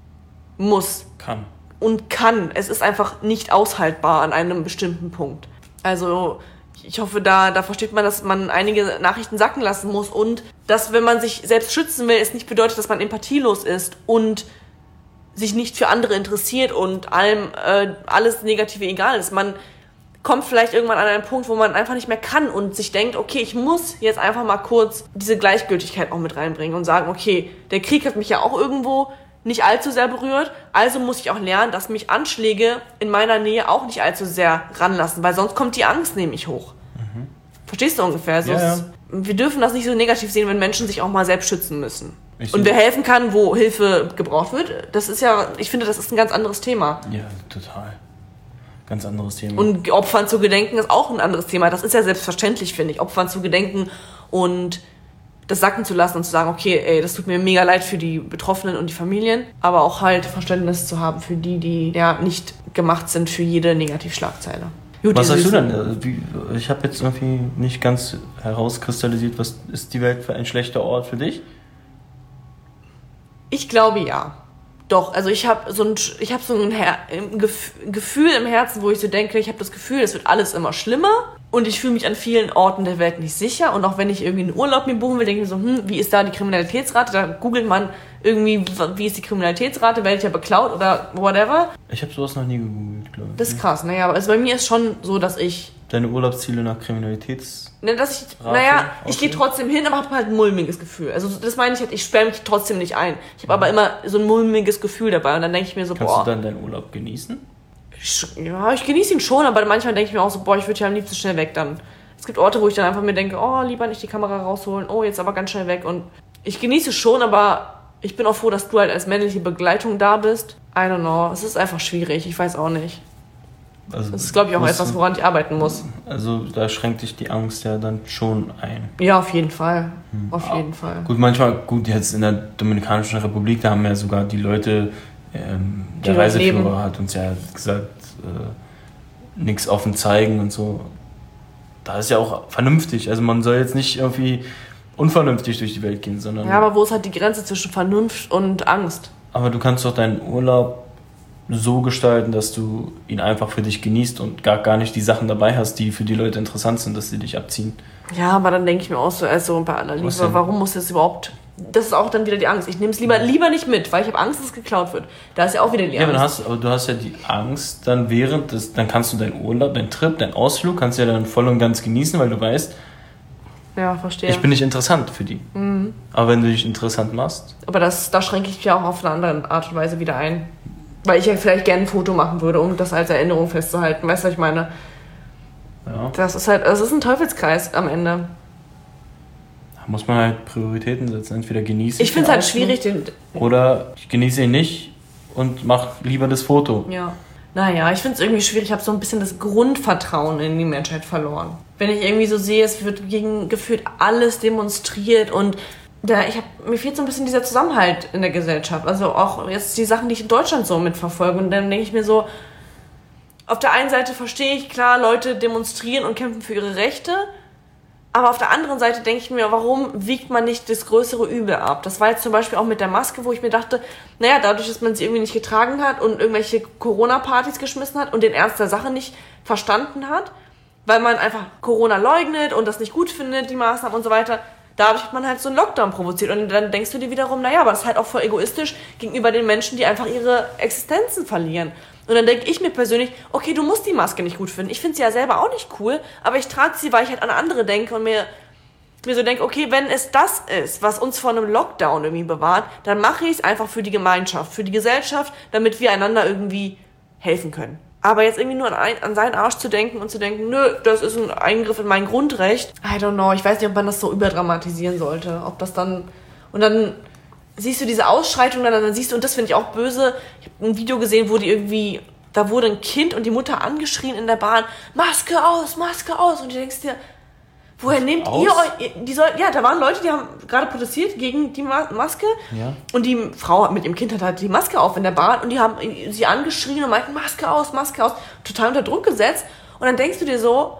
muss. Kann. Und kann. Es ist einfach nicht aushaltbar an einem bestimmten Punkt. Also ich hoffe, da, da versteht man, dass man einige Nachrichten sacken lassen muss und dass, wenn man sich selbst schützen will, es nicht bedeutet, dass man empathielos ist und sich nicht für andere interessiert und allem äh, alles Negative egal ist. Man kommt vielleicht irgendwann an einen Punkt, wo man einfach nicht mehr kann und sich denkt, okay, ich muss jetzt einfach mal kurz diese Gleichgültigkeit auch mit reinbringen und sagen, okay, der Krieg hat mich ja auch irgendwo nicht allzu sehr berührt, also muss ich auch lernen, dass mich Anschläge in meiner Nähe auch nicht allzu sehr ranlassen, weil sonst kommt die Angst nämlich hoch. Mhm. Verstehst du ungefähr? Also ja, ja. Es, wir dürfen das nicht so negativ sehen, wenn Menschen sich auch mal selbst schützen müssen. Ich und wer helfen kann, wo Hilfe gebraucht wird, das ist ja, ich finde, das ist ein ganz anderes Thema. Ja, total. Ganz anderes Thema. Und Opfern zu gedenken ist auch ein anderes Thema. Das ist ja selbstverständlich, finde ich. Opfern zu gedenken und das sacken zu lassen und zu sagen, okay, ey, das tut mir mega leid für die Betroffenen und die Familien, aber auch halt Verständnis zu haben für die, die ja nicht gemacht sind für jede Negativschlagzeile. Gut, was sagst du denn? Ich habe jetzt irgendwie nicht ganz herauskristallisiert, was ist die Welt für ein schlechter Ort für dich? Ich glaube ja. Doch, also ich habe so ein, ich habe so ein Her- Gefühl im Herzen, wo ich so denke, ich habe das Gefühl, es wird alles immer schlimmer und ich fühle mich an vielen Orten der Welt nicht sicher und auch wenn ich irgendwie einen Urlaub mir buchen will, denke ich mir so, hm, wie ist da die Kriminalitätsrate? Da googelt man irgendwie, wie ist die Kriminalitätsrate, werde ich ja beklaut oder whatever. Ich habe sowas noch nie gegoogelt, glaube ich. Das ist krass, naja, aber also bei mir ist schon so, dass ich... Deine Urlaubsziele nach Kriminalitäts... Ne, dass ich, naja, ich gehe trotzdem hin, aber habe halt ein mulmiges Gefühl. Also das meine ich halt, ich sperre mich trotzdem nicht ein. Ich habe mhm. aber immer so ein mulmiges Gefühl dabei und dann denke ich mir so, Kannst boah... Kannst du dann deinen Urlaub genießen? Ich, ja, ich genieße ihn schon, aber manchmal denke ich mir auch so, boah, ich würde ja am liebsten schnell weg dann. Es gibt Orte, wo ich dann einfach mir denke, oh, lieber nicht die Kamera rausholen, oh, jetzt aber ganz schnell weg. Und ich genieße schon, aber ich bin auch froh, dass du halt als männliche Begleitung da bist. I don't know, es ist einfach schwierig, ich weiß auch nicht. Also, das ist, glaube ich, auch etwas, woran ich arbeiten muss. Also da schränkt dich die Angst ja dann schon ein. Ja, auf jeden Fall. Hm. Auf ja. jeden Fall. Gut, manchmal, gut, jetzt in der Dominikanischen Republik, da haben ja sogar die Leute, ähm, der Reiseführer hat uns ja gesagt, äh, nichts offen zeigen und so. Da ist ja auch vernünftig. Also man soll jetzt nicht irgendwie unvernünftig durch die Welt gehen, sondern... Ja, aber wo ist halt die Grenze zwischen Vernunft und Angst? Aber du kannst doch deinen Urlaub so gestalten, dass du ihn einfach für dich genießt und gar, gar nicht die Sachen dabei hast, die für die Leute interessant sind, dass sie dich abziehen. Ja, aber dann denke ich mir auch so, also bei aller Liebe, warum muss das überhaupt... Das ist auch dann wieder die Angst. Ich nehme es lieber, lieber nicht mit, weil ich habe Angst, dass es geklaut wird. Da ist ja auch wieder die ja, Angst. Aber, hast, aber du hast ja die Angst dann während des... Dann kannst du deinen Urlaub, deinen Trip, deinen Ausflug, kannst du ja dann voll und ganz genießen, weil du weißt... Ja, verstehe. Ich bin nicht interessant für die. Mhm. Aber wenn du dich interessant machst... Aber das, da schränke ich mich ja auch auf eine andere Art und Weise wieder ein. Weil ich ja vielleicht gerne ein Foto machen würde, um das als Erinnerung festzuhalten. Weißt du, was ich meine? Ja. Das ist halt, es ist ein Teufelskreis am Ende. Da muss man halt Prioritäten setzen. Entweder genieße ich Ich finde es halt schwierig. Den oder ich genieße ihn nicht und mache lieber das Foto. Ja. Naja, ich finde es irgendwie schwierig. Ich habe so ein bisschen das Grundvertrauen in die Menschheit verloren. Wenn ich irgendwie so sehe, es wird gegen gefühlt alles demonstriert und da, ich hab, mir fehlt so ein bisschen dieser Zusammenhalt in der Gesellschaft. Also auch jetzt die Sachen, die ich in Deutschland so mitverfolge. Und dann denke ich mir so, auf der einen Seite verstehe ich, klar, Leute demonstrieren und kämpfen für ihre Rechte. Aber auf der anderen Seite denke ich mir, warum wiegt man nicht das größere Übel ab? Das war jetzt zum Beispiel auch mit der Maske, wo ich mir dachte, naja, dadurch, dass man sie irgendwie nicht getragen hat und irgendwelche Corona-Partys geschmissen hat und den Ernst der Sache nicht verstanden hat, weil man einfach Corona leugnet und das nicht gut findet, die Maßnahmen und so weiter, dadurch hat man halt so einen Lockdown provoziert. Und dann denkst du dir wiederum, naja, aber das ist halt auch voll egoistisch gegenüber den Menschen, die einfach ihre Existenzen verlieren. Und dann denke ich mir persönlich, okay, du musst die Maske nicht gut finden. Ich finde sie ja selber auch nicht cool, aber ich trage sie, weil ich halt an andere denke und mir, mir so denke, okay, wenn es das ist, was uns vor einem Lockdown irgendwie bewahrt, dann mache ich es einfach für die Gemeinschaft, für die Gesellschaft, damit wir einander irgendwie helfen können. Aber jetzt irgendwie nur an, ein, an seinen Arsch zu denken und zu denken, nö, das ist ein Eingriff in mein Grundrecht. I don't know, ich weiß nicht, ob man das so überdramatisieren sollte. Ob das dann... Und dann siehst du diese Ausschreitung, dann, dann siehst du, und das finde ich auch böse, ich habe ein Video gesehen, wo die irgendwie... Da wurde ein Kind und die Mutter angeschrien in der Bahn, Maske aus, Maske aus. Und du denkst dir, woher nehmt aus? ihr euch... Die soll, ja, da waren Leute, die haben gerade protestiert gegen die Ma- Maske. Ja. Und die Frau mit ihrem Kind hat halt die Maske auf in der Bahn. Und die haben sie angeschrien und meinten, Maske aus, Maske aus. Total unter Druck gesetzt. Und dann denkst du dir so,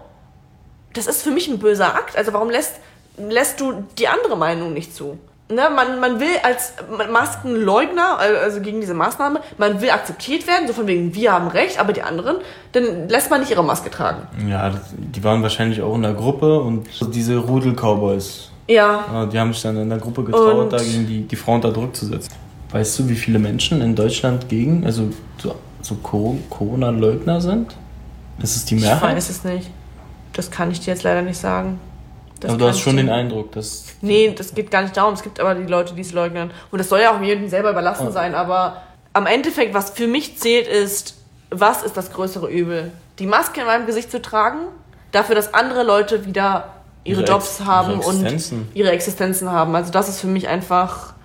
das ist für mich ein böser Akt. Also warum lässt, lässt du die andere Meinung nicht zu? Ne, man, man will als Maskenleugner, also gegen diese Maßnahme, man will akzeptiert werden, so von wegen, wir haben Recht, aber die anderen, dann lässt man nicht ihre Maske tragen. Ja, die waren wahrscheinlich auch in der Gruppe und diese Rudel-Cowboys. Ja. ja. Die haben sich dann in der Gruppe getraut, und da gegen die, die Frauen unter Druck zu setzen. Weißt du, wie viele Menschen in Deutschland gegen, also so, so Corona-Leugner sind? Ist es die Mehrheit? Ich weiß es nicht. Das kann ich dir jetzt leider nicht sagen. Das aber du hast schon den Eindruck, dass... Nee, das geht gar nicht darum. Es gibt aber die Leute, die es leugnen. Und das soll ja auch jedem selber überlassen oh. sein. Aber am Endeffekt, was für mich zählt, ist, was ist das größere Übel? Die Maske in meinem Gesicht zu tragen, dafür, dass andere Leute wieder ihre, ihre Jobs Ex- haben ihre und ihre Existenzen haben. Also das ist für mich einfach...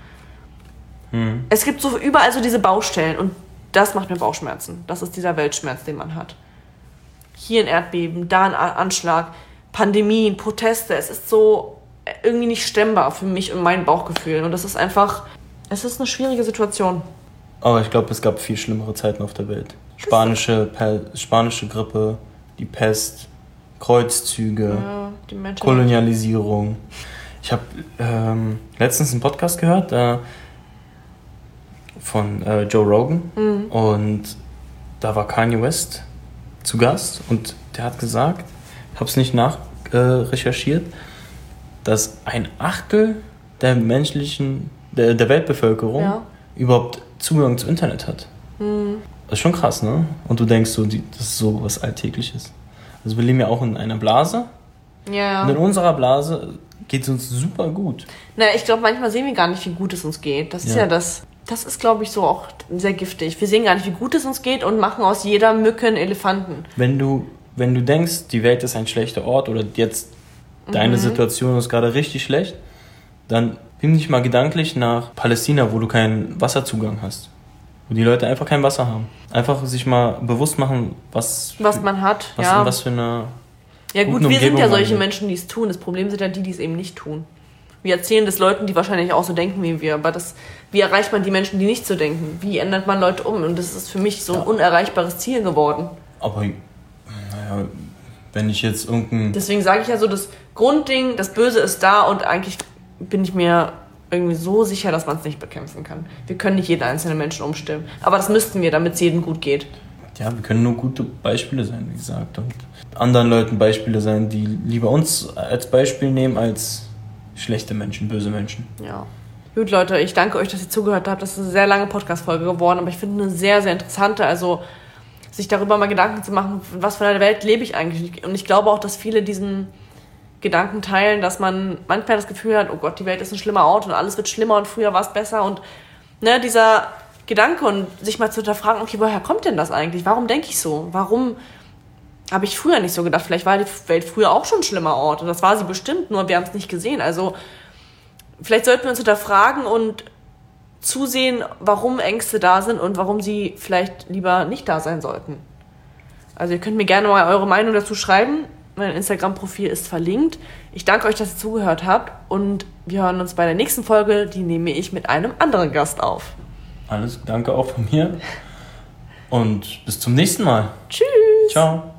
Hm. Es gibt so überall so diese Baustellen. Und das macht mir Bauchschmerzen. Das ist dieser Weltschmerz, den man hat. Hier ein Erdbeben, da ein Anschlag... Pandemien, Proteste, es ist so irgendwie nicht stemmbar für mich und mein Bauchgefühl. Und das ist einfach, es ist eine schwierige Situation. Aber ich glaube, es gab viel schlimmere Zeiten auf der Welt. Spanische, Pe- spanische Grippe, die Pest, Kreuzzüge, ja, die Kolonialisierung. Ich habe ähm, letztens einen Podcast gehört äh, von äh, Joe Rogan mhm. und da war Kanye West zu Gast und der hat gesagt, ich habe es nicht nachrecherchiert, äh, dass ein Achtel der menschlichen, der, der Weltbevölkerung ja. überhaupt Zugang zu Internet hat. Mhm. Das ist schon krass, ne? Und du denkst so, die, das ist so was Alltägliches. Also wir leben ja auch in einer Blase. Ja. Und in unserer Blase geht es uns super gut. Na, ich glaube, manchmal sehen wir gar nicht, wie gut es uns geht. Das ist ja, ja das, das ist, glaube ich, so auch sehr giftig. Wir sehen gar nicht, wie gut es uns geht und machen aus jeder Mücke einen Elefanten. Wenn du Wenn du denkst, die Welt ist ein schlechter Ort oder jetzt deine mhm. Situation ist gerade richtig schlecht, dann nimm dich mal gedanklich nach Palästina, wo du keinen Wasserzugang hast. Wo die Leute einfach kein Wasser haben. Einfach sich mal bewusst machen, was, was man hat. Was, ja. was für eine Ja gut, wir Umgebung sind ja solche Menschen, die es tun. Das Problem sind ja die, die es eben nicht tun. Wir erzählen das Leuten, die wahrscheinlich auch so denken wie wir. Aber das, wie erreicht man die Menschen, die nicht so denken? Wie ändert man Leute um? Und das ist für mich so ein ja. unerreichbares Ziel geworden. Aber naja, wenn ich jetzt irgendein... Deswegen sage ich ja so, das Grundding, das Böse ist da und eigentlich bin ich mir irgendwie so sicher, dass man es nicht bekämpfen kann. Wir können nicht jeden einzelnen Menschen umstimmen. Aber das müssten wir, damit es jedem gut geht. Ja, wir können nur gute Beispiele sein, wie gesagt. Und anderen Leuten Beispiele sein, die lieber uns als Beispiel nehmen, als schlechte Menschen, böse Menschen. Ja. Gut, Leute, ich danke euch, dass ihr zugehört habt. Das ist eine sehr lange Podcast-Folge geworden, aber ich finde eine sehr, sehr interessante. Also, sich darüber mal Gedanken zu machen, was für eine Welt lebe ich eigentlich. Und ich glaube auch, dass viele diesen Gedanken teilen, dass man manchmal das Gefühl hat, oh Gott, die Welt ist ein schlimmer Ort und alles wird schlimmer und früher war es besser. Und ne, dieser Gedanke und sich mal zu hinterfragen, okay, woher kommt denn das eigentlich? Warum denke ich so? Warum habe ich früher nicht so gedacht? Vielleicht war die Welt früher auch schon ein schlimmer Ort und das war sie bestimmt, nur wir haben es nicht gesehen. Also vielleicht sollten wir uns hinterfragen und zusehen, warum Ängste da sind und warum sie vielleicht lieber nicht da sein sollten. Also ihr könnt mir gerne mal eure Meinung dazu schreiben. Mein Instagram-Profil ist verlinkt. Ich danke euch, dass ihr zugehört habt und wir hören uns bei der nächsten Folge, die nehme ich mit einem anderen Gast auf. Alles, danke auch von mir und bis zum nächsten Mal. Tschüss. Ciao.